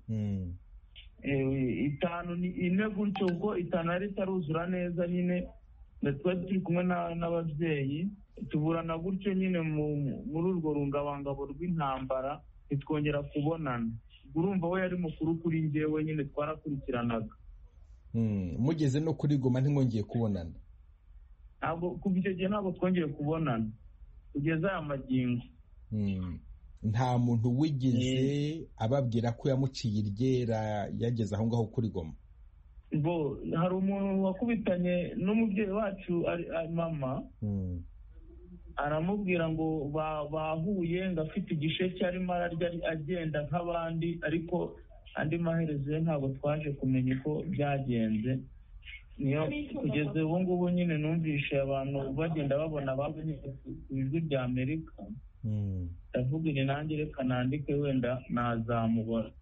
itanu ni ine gutyo ubwo itanu yari itaruzura neza nyine twari turi kumwe n'ababyeyi tuburana gutyo nyine muri urwo rungabangabo rw'intambara ntitwongera kubonana. Urumva we yari mukuru kuri njyewe nyine twarakurikiranaga. Mugeze no kuri Goma ntimwongeye kubonana? Ntabwo kuva icyo gihe ntabwo twongeye kubonana kugeza aya magingo. Nta muntu wigeze ababwira ko yamuciye iryera yageze aho ngaho kuri Goma? bo hari umuntu wakubitanye n'umubyeyi wacu mama aramubwira ngo bahuye ngo afite igisheke arimo ararya agenda nk'abandi, ariko andi maherezo ye ntabwo twaje kumenya uko byagenze. Niyo kugeza ubu ngubu nyine numvishe abantu bagenda babona babonye ku ijwi rya Amerika, ndavuga ni nanjye reka nandike wenda nazamubona,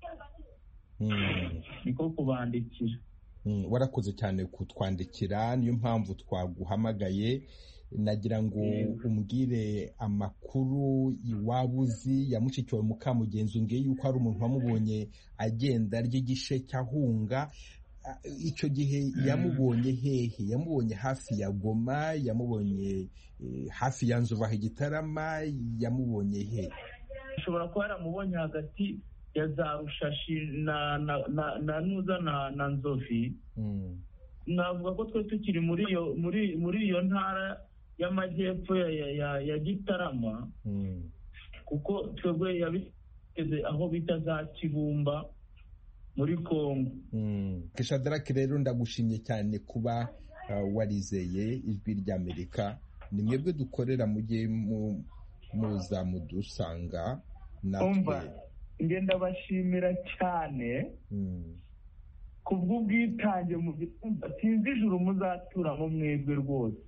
niko kubandikira. Warakoze cyane kutwandikira, niyo mpamvu twaguhamagaye. Nagira ngo umbwire amakuru iwabo uzi ya mushiki wawe Mukamugenzi, umbwiye yuko hari umuntu wamubonye agenda ry'igisheke ahunga. Icyo gihe yamubonye hehe? Yamubonye hafi ya Goma, yamubonye hafi ya Nzova Igitarama, yamubonye hehe? Ashobora kuba yaramubonye hagati ya za Rushashi na na na na Nuza na na Nzovi. Navuga ko twe tukiri muri iyo muri muri iyo ntara y'amajyepfo ya ya ya Gitarama, kuko twebwe yabigeze aho bita za Kibumba muri Kongo. Shadrack, rero ndagushimye cyane kuba warizeye ijwi ry'Amerika. Ni mwebwe dukorera mujye muza mudusanga natwe. Nge ndabashimira cyane kubw'ubwitange mu gitumba, sinzi ijuru muzaturamo mwebwe rwose.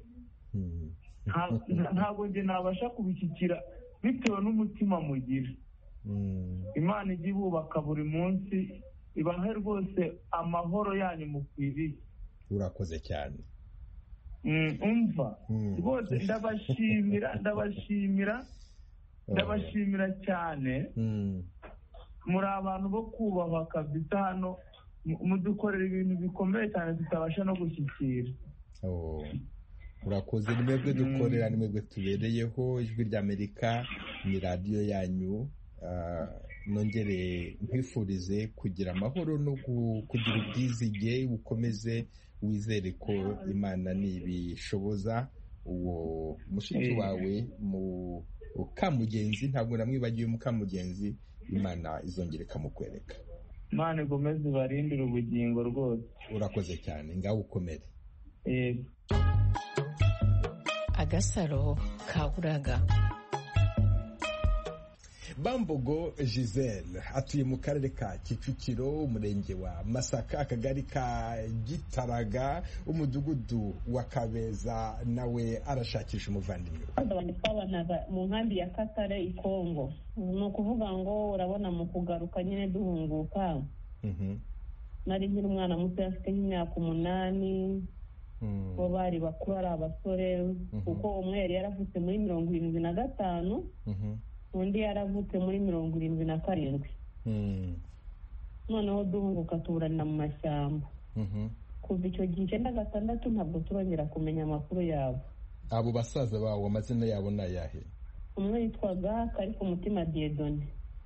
Ntabwo nge nabasha kubishyikira bitewe n'umutima mugira. Imana ijya ibubaka buri munsi, ibahe rwose amahoro yanyu mukwiriye. Urakoze cyane. Umva rwose ndabashimira ndabashimira ndabashimira cyane. Muri abantu bo kubahwa kabisa, hano mudukorera ibintu bikomeye cyane tutabasha no gushyikira. Urakoze. Ni mwebwe dukorera, ni mwebwe tubereyeho. Ijwi ry'Amerika ni radiyo yanyu. Nongere nkwifurize kugira amahoro no kugira ubwizige, ukomeze wizere ko Imana nibishoboza. Uwo mushiki wawe Mukamugenzi, ntabwo namwibagiwe Mukamugenzi, Imana izongere kamukwereka. Imana igomeze ibarindire ubugingo rwose. Urakoze cyane, ngaho ukomere. Yego. Agasaro kaburaga. Bambogo Giselle atuye mu karere ka Kicukiro, umurenge wa Masaka, akagari ka Gitaraga, umudugudu wa Kabeza. Nawe arashakisha umuvandimwe. Twabanaga mu nkambi ya Katare i Kongo. Ni ukuvuga ngo urabona mu kugaruka nyine duhunguka, nari nkiri umwana muto afite nk'imyaka umunani, bo bari bakuru ari abasore, kuko umwe yari yaravutse muri mirongo irindwi na gatanu, undi yaravutse muri mirongo irindwi na karindwi. Noneho duhunguka tuburanira mu mashyamba. Kuva icyo gihe icyenda gatandatu ntabwo turongera kumenya amakuru yabo. Abo basaza bawe amazina yabo ni ayahe? Umwe yitwaga Karikumutima Dieudonné,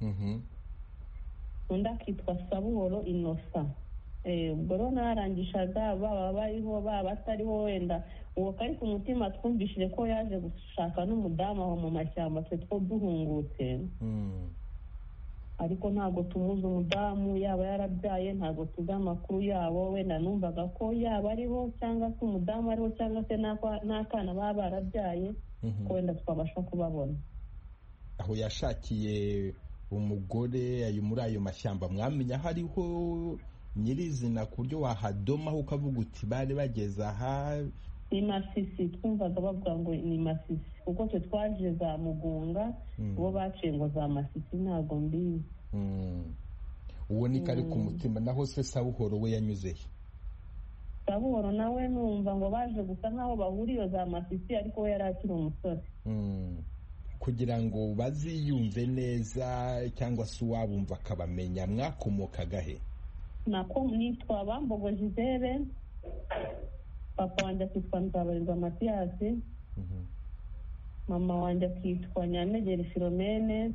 undi akitwa Sabuhoro Innocent. Ubwo rero narangishaga baba bariho baba batariho, wenda uwo Karikumutima twumvishije ko yaje gushaka n'umudamu aho mu mashyamba twe two duhungutse, ariko ntabwo tumuzi umudamu, yaba yarabyaye ntabwo tuzi amakuru yabo. Wenda numvaga ko yaba ariho cyangwa se umudamu ariho cyangwa se n'akana baba barabyaye, ko wenda twabasha kubabona. Aho yashakiye umugore ayo muri ayo mashyamba, mwamenya hariho nyirizina ku buryo wahadomaho ukavuga uti bari bageze aha? Ni Masisi, twumvaga bavuga ngo ni Masisi, kuko twe twaje za Mugunga, bo baciye ngo za Masisi, ntabwo mbizi. Uwo ni Karikumutima. Naho se Sabuhoro we yanyuze he? Sabuhoro nawe numva ngo baje gusa nkaho bahuriye za Masisi, ariko we yari akiri umusore. Kugira ngo baziyumve neza cyangwa se uwabumva akabamenya, mwakomokaga he? Nako nitwa Bambogo Giselle, papa wanjye akitwa Nzabarirwa Matiyasi, mama wanjye akitwa Nyamegeri Philomene.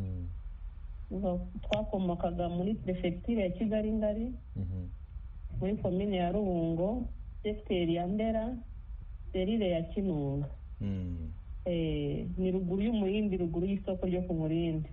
Twakomokaga muri prefecture ya Kigali Ngari, muri komine ya Rubungo, sekiteri ya Ndera, serire ya Kinunga. Ni ruguru y'Umurindi, ruguru y'isoko ryo ku Murindi.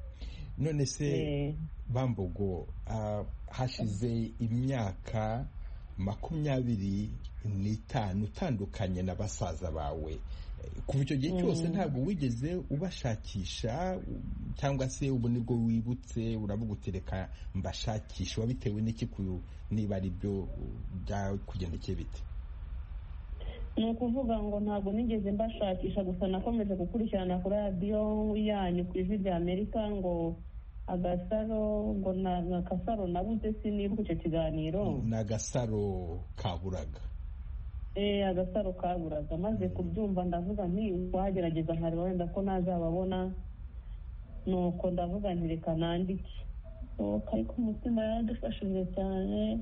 None se Bambogo, hashize imyaka makumyabiri n'itanu utandukanye na basaza bawe. Kuva icyo gihe cyose ntabwo wigeze ubashakisha cyangwa se ubu nibwo wibutse uravuga utereka mbashakisha, wabitewe n'iki niba ari byo byakugendekeye bite? Ni ukuvuga ngo ntabwo nigeze mbashakisha, gusa nakomeje gukurikirana kuri radiyo yanyu ku ijwi rya Amerika ngo Agasaro, ngo na Agasaro nabuze sinibuka icyo kiganiro. Ni Agasaro Kaburaga. Eh, Agasaro Kaburaga. Maze kubyumva ndavuga nti wagerageza nkari wenda ko nazababona, nuko ndavuga nti reka nandike. So kari ku mutima yadufashije cyane.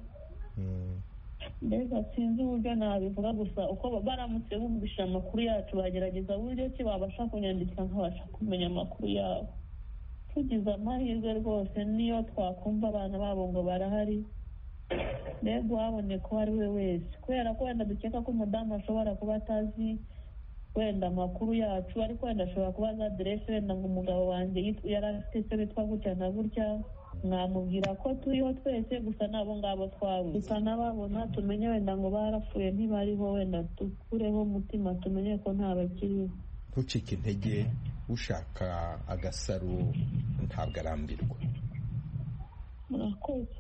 Mbega sinzi uburyo nabivuga, gusa uko baramutse bumvisha amakuru yacu bagerageza uburyo ki babasha kunyandikira nkabasha kumenya amakuru yabo. Tugize amahirwe rwose niyo twakumva abana babo ngo barahari, mbega uhaboneka uwo ari we wese, kubera ko wenda dukeka ko umudamu ashobora kuba atazi wenda amakuru yacu, ariko wenda ashobora kuba azi aderese, wenda ngo umugabo wanjye yari afite se witwa gutya na gutya, mwamubwira ko turiho twese, gusa nabo ngabo twabuze tukanababona tumenye wenda ngo barapfuye ntibariho, wenda dukureho umutima tumenye ko nta bakiriho. Ntucike intege, ushaka Agasaro ntabwo arambirwa. Murakoze.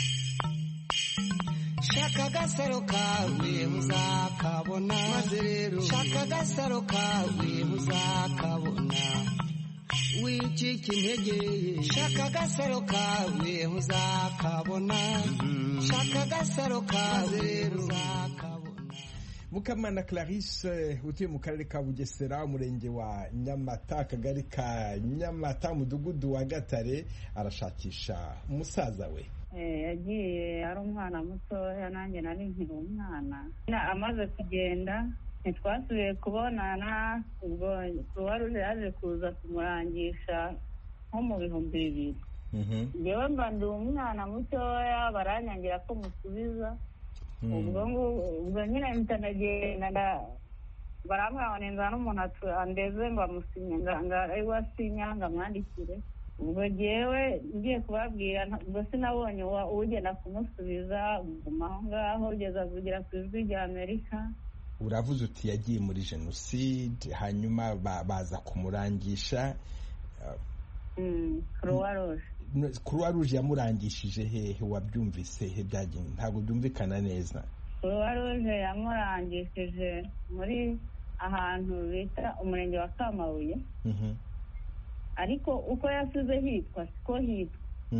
Shaka Agasaro kawe muzakabona, maze rero shaka Agasaro kawe muzakabona, wicika intege, shaka Agasaro kawe muzakabona, shaka Agasaro kawe muzakabona. Mukamana Clarisse utuye mu karere ka Bugesera, umurenge wa Nyamata, akagari ka Nyamata, umudugudu wa Gatare, arashakisha umusaza we. Yagiye ari umwana mutoya, nanjye nari nkiri umwana. Amaze kugenda ntitwasubiye kubonana, ubwo Croix-Rouge yaje kuza kumurangisha nko mu bihumbi bibiri. Njyewe mba ndi umwana mutoya, baranyangira ko musubiza. Ubwo ubwo nyine ntanagenda barambwira neza n'umuntu andeze ngo amusinye nganga ari wasinya ngamwandikire. Ubwo jewe ngiye kubabwira, ubwo sinabonye ugenda kumusubiza, guma aho ngaho ugeze avugira ku ijwi rya Amerika. Uravuze uti yagiye muri jenoside, hanyuma baza kumurangisha. Croix-Rouge. Croix-Rouge yamurangishije hehe? Wabyumvise he? Byagenze ntabwo byumvikana neza. Croix-Rouge yamurangishije muri ahantu bita umurenge wa Kamabuye. Ariko uko yasize hitwa siko hitwa.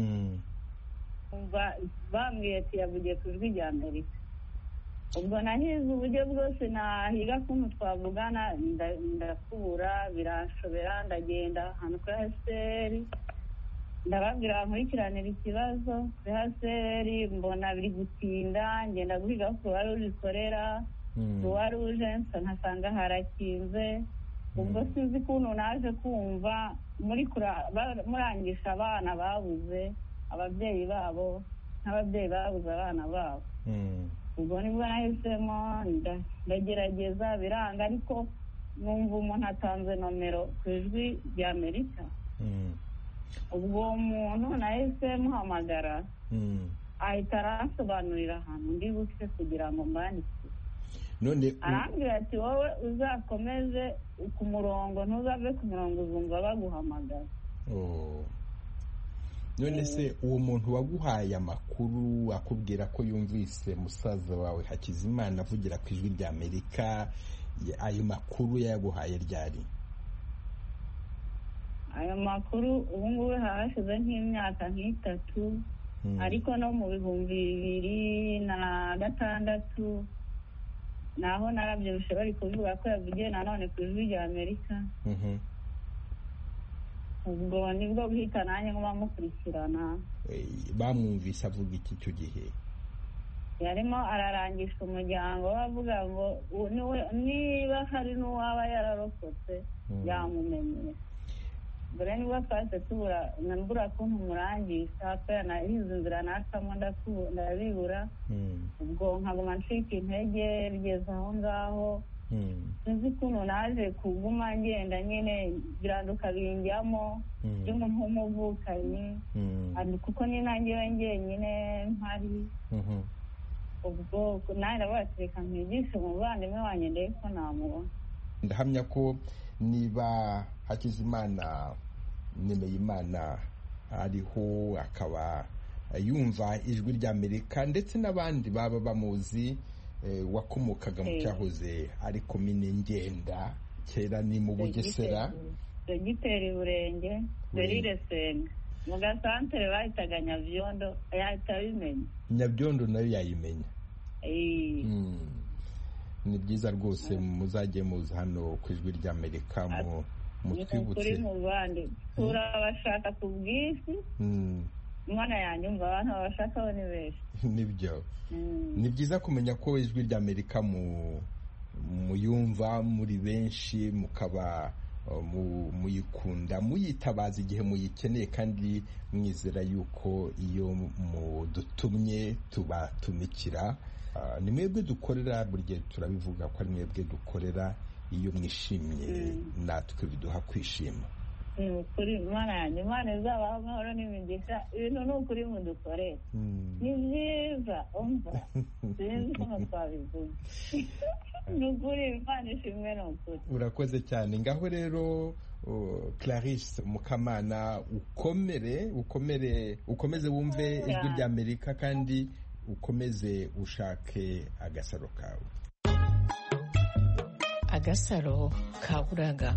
Bambwiye ati yavugiye ku ijwi rya Amerika. Ubwo nahize uburyo bwose nahiga kuntu twavugana, ndakubura biranshobera, ndagenda ahantu kuri H C R ndababwira nkurikiranira ikibazo kuri H C R, mbona biri gutinda, ngenda guhiga ko Croix-Rouge ikorera. Croix-Rouge nkasanga harakinze. Ubwo sinzi kuntu naje kumva muri murangisha abana babuze ababyeyi babo n'ababyeyi babuze abana babo. Ubwo nibwo nahisemo ndagerageza biranga, ariko numva umuntu atanze nomero ku ijwi rya Amerika. Ubwo uwo muntu nahise muhamagara, ahita aransobanurira ahantu ndi buke kugira ngo mbandike. None arambwira ati wowe uzakomeze ku murongo, ntuzave ku murongo uzumva baguhamagara. None se uwo muntu waguhaye amakuru akubwira ko yumvise musaza wawe Hakizimana avugira ku ijwi rya Amerika, ayo makuru yaguhaye ryari? Ayo makuru ubu ngubu hashize nk'imyaka nk'itatu, ariko no mu bihumbi bibiri na gatandatu naho narabyumvise bari kuvuga ko yavugiye nanone ku ijwi rya Amerika. Ubwo nibwo guhita nanjye ngo bamukurikirana. Bamwumvise avuga iki icyo gihe? Yarimo ararangisha umuryango, bavuga ngo niba hari n'uwaba yararokotse yamumenyera. Mbere nibwo twahise tubura, nambura kuntu umurangisha, kubera nahize inzira nacamo ndabibura. Ubwo nkaguma ncika intege, bigeze aho ngaho. Sinzi ukuntu naje kuguma ngenda nyine biranduka binjyamo by'umuntu w'umuvukanyi, kuko ni nanjye njyenyine mpari. ubwo nawe ndabatireka mwigisha umuvandimwe wanjye ndebe ko namubona. ndahamya ko niba Hakizimana Nemeyimana ariho akaba yumva ijwi ry'Amerika ndetse n'abandi baba bamuzi, wakomokaga mu cyahoze ari komine Ngenda, kera ni mu Bugesera, Dogiteri Burenge, Berire Senga, mu gasantere bahitaga Nyabyondo, yahita abimenya. Nyabyondo nayo yayimenya. Ni byiza rwose muzajye muza hano ku ijwi ry'Amerika mu mutwibutse. turabashaka ku bw'isi, umwana yanyumva abantu babashakaho ni benshi. Nibyo. Ni byiza kumenya ko ijwi ry'Amerika muyumva muri benshi, mukaba muyikunda, muyitabaza igihe muyikeneye, kandi mwizera yuko iyo mudutumye tubatumikira. Ni mwebwe dukorera, buri gihe turabivuga ko ari mwebwe dukorera. Iyo mwishimye natwe biduha kwishima. Ni ukuri Imana yanjye, Imana izabaho amahoro n'imigisha, ibintu ni ukuri mudukorera, ni byiza. umva sinzi ko twabivuga. Ni ukuri Imana ishimwe, ni ukuri. Urakoze cyane. Ngaho rero Clarisse Mukamana, ukomere ukomere ukomeze wumve ijwi ry'Amerika, kandi ukomeze ushake agasaro kawe. Agasaro kaburaga.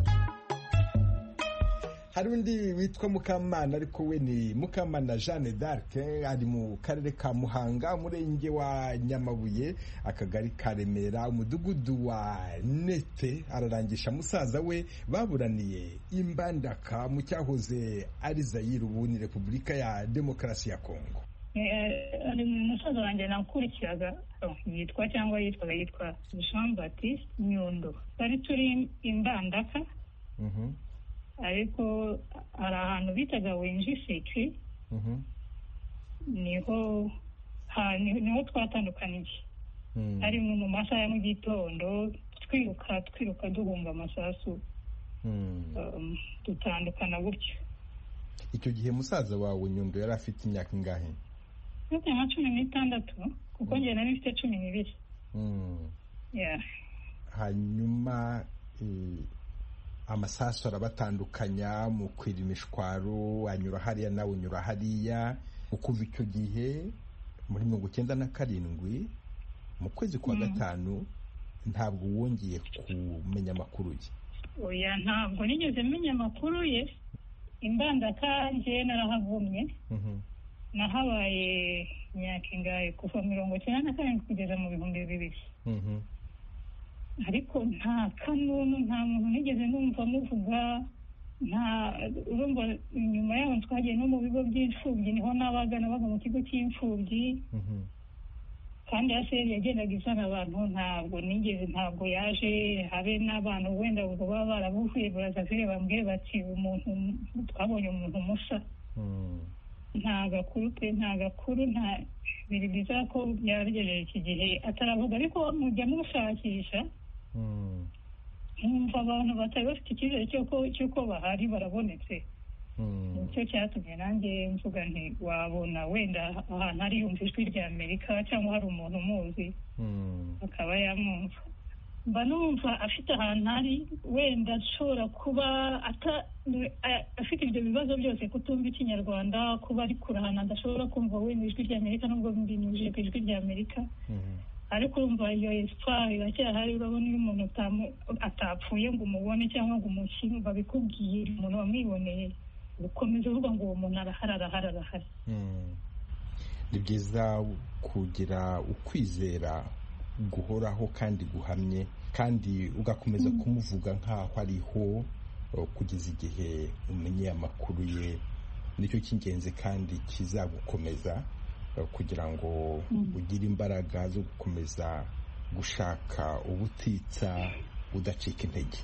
Hari undi witwa Mukamana, ariko we ni Mukamana Jeanne d'Arc, ari mu karere ka Muhanga, umurenge wa Nyamabuye, akagari ka Remera, umudugudu wa Nete. Ararangisha musaza we baburaniye imbandaka mu cyahoze ari Zaire, ubu ni Repubulika ya Demokarasi ya Kongo. ari umusaza wanjye nakurikiraga yitwa cyangwa yitwaga yitwa Jean Baptiste Nyundo. Bari turi imbandaka, ariko hari ahantu bitaga Wenji Sekri, niho niho twatandukaniye. Ari mu masaha ya mu gitondo, twiruka twiruka duhunga amasasu, dutandukana gutyo. Icyo gihe musaza wawe Nyundo yari afite imyaka ingahe? Mfite nka cumi n'itandatu, kuko njye nari mfite cumi n'ibiri. Hanyuma amasasu arabatandukanya, mu kwira imishwaro, anyura hariya nawe unyura hariya. Ukuva icyo gihe muri mirongo icyenda na karindwi mu kwezi kwa gatanu ntabwo wongeye kumenya amakuru ye? Oya, ntabwo nigeze menya amakuru ye. Imbandaka njye narahagumye, nahabaye imyaka ingahe, kuva mirongo icyenda na karindwi kugeza mu bihumbi bibiri. Ariko nta kanunu, nta muntu nigeze numva muvuga. Nta urumva nyuma yaho twagiye no mu bigo by'imfubyi, niho nabaga nabaga mu kigo cy'imfubyi, kandi aseri yagendaga izana abantu. Ntabwo nigeze, ntabwo yaje habe n'abantu wenda ubwo baba barabuvuye Brazzaville bambwiye bati umuntu twabonye umuntu musa. Nta gakuru pe, nta gakuru. Nta biri byiza ko byaragejeje iki gihe ataravuga, ariko mujya mushakisha, nkumva abantu batari bafite icyizere cy'uko bahari barabonetse. Nicyo cyatumye nanjye mvuga nti wabona wenda ahantu hari yumva ijwi ry'Amerika, cyangwa hari umuntu umuzi akaba yamwumva. Mba numva afite ahantu hari, wenda ashobora kuba afite ibyo bibazo byose, kutumva Ikinyarwanda, kuba ari kure ahantu adashobora kumva wenda ijwi ry'Amerika, nubwo mbinyujije ku ijwi ry'Amerika. Ariko urumva iyo espoir iracyahari. Urabona iyo umuntu atapfuye ngo umubone cyangwa ngo umushyire, babikubwiye umuntu wamwiboneye, ukomeza uvuga ngo uwo muntu arahari arahari arahari. Ni byiza kugira ukwizera guhoraho kandi guhamye, kandi ugakomeza kumuvuga nk'aho ariho kugeza igihe umenye amakuru ye. Nicyo cy'ingenzi kandi kizagukomeza kugira ngo ugire imbaraga zo gukomeza gushaka ubutitsa, udacika intege.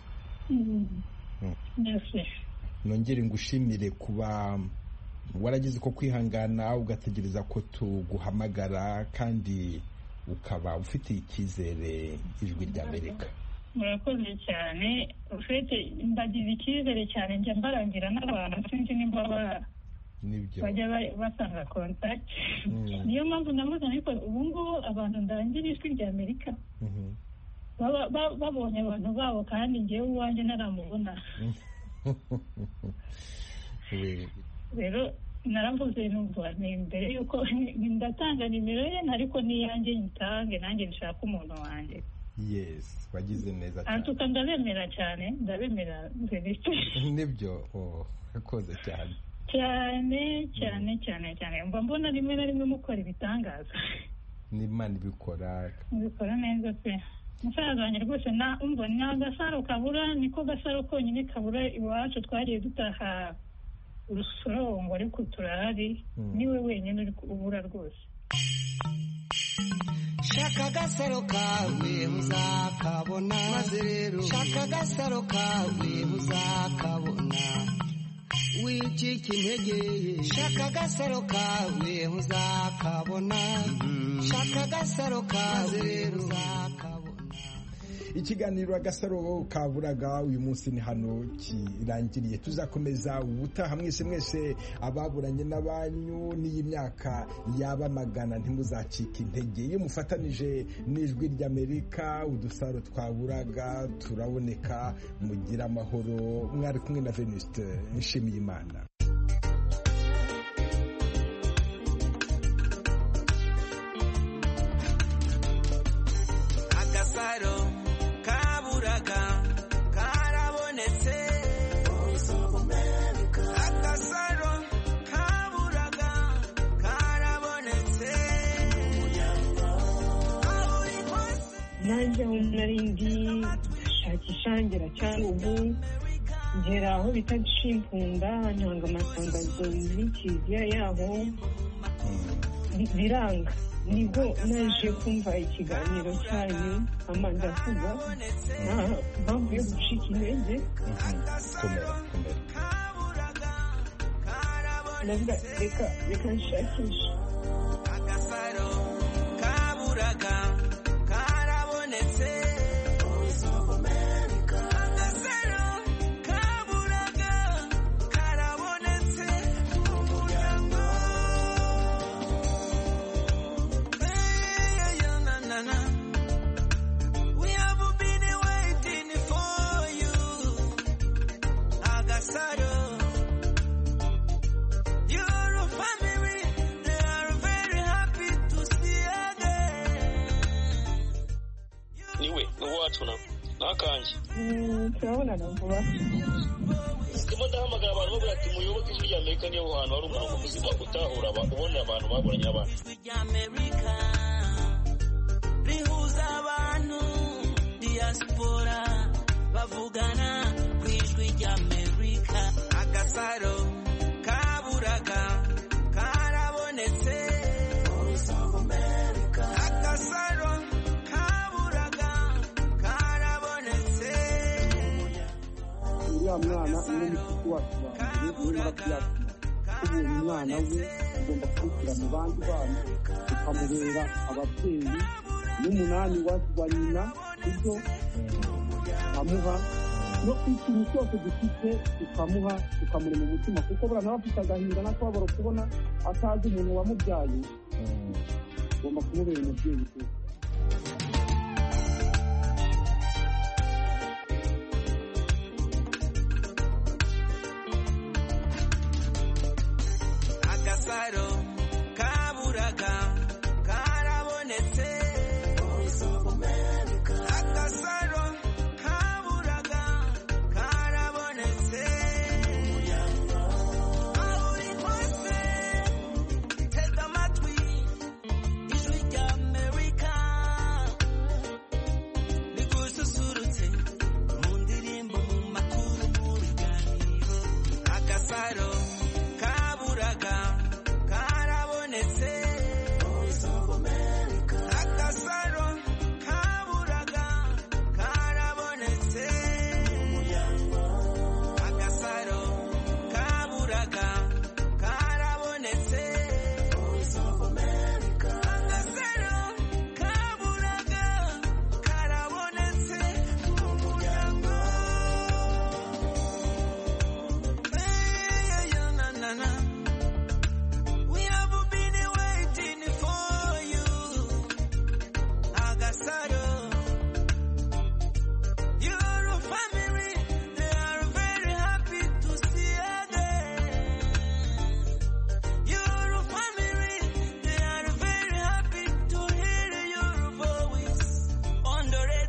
Nongere ngushimire kuba waragize ko kwihangana ugategereza ko tuguhamagara, kandi ukaba ufite icyizere ijwi ry'Amerika. Murakoze cyane. Ufite mbagize icyizere cyane, njya mbarangira n'abantu, sinzi nimba bajya basanga contact niyo mpamvu ndamuza ariko ubu ngubu abantu ndangira ijwi rya Amerika babonye abantu babo kandi ngewe uwanjye naramubona rero naravuze numva ni mbere yuko ndatanga nimero ye ariko niyanjye nyitange nanjye nshaka umuntu wanjye. Yes, wagize neza cyane. Atuka ndabemera cyane, ndabemera Venuste. Nibyo, oh, akoze cyane. Cyane, cyane, cyane, cyane. Mba mbona rimwe na rimwe mukora ibitangaza. N'Imana ibikora. Ibikora neza pe. Musaza wanjye rwose na umva ni agasaro kabura niko gasaro konyine kabura iwacu twariye dutaha urusorongo ariko turahari niwe wenyine uri kubura rwose. Shaka agasaro kawe muzakabona maze rero shaka agasaro kawe muzakabona wicika intege shaka agasaro kawe muzakabona shaka agasaro kawe rero muzakabona. Ikiganiro agasaro kaburaga uyu munsi ni hano kirangiriye. Tuzakomeza ubutaha mwese mwese ababuranye n'abanyu n'iyi myaka yaba magana ntimuzacika intege. Iyo mufatanije n'ijwi ry'Amerika udusaro twaburaga turaboneka. Mugira amahoro. Mwari kumwe na Venuste Nshimiyimana. Agasaro nanjye aho narindi shakishangira cyane ubu ngera aho bita Shimpunda ntanga amatangazo y'ikizya yaho biranga nibwo naje kumva ikiganiro cyanyu amanda kuba na mpamvu yo gucika intege navuga reka reka nshakisha agasaro kaburaga karabonetse agasaro kaburaga karabonetse umuryango we have been waiting for you agasaro. nakanje turabona vuba ndimo ndahamagara abantu bavuga ati muyoboke ijwi ry'Amerika niyo hantu hari umuntu muzima utahura ubona abantu baburanye abantu ry'Amerika rihuza abantu diaspora bavugana ku ijwi ry'Amerika agasaro kaburaga karabonetse agasaro uriya mwana niwe mushiki wacu wanjye niwe maraso yacu ubonye umwana we ugomba kubishyira mu bandi bana ukamubera ababyeyi n'umunani wa nyina ibyo ukamuha no ikintu cyose dufite tukamuha tukamurema umutima kuko buriya nawe afite agahinda n'akababaro kubona atazi umuntu wamubyaye ugomba kumubera umubyeyi.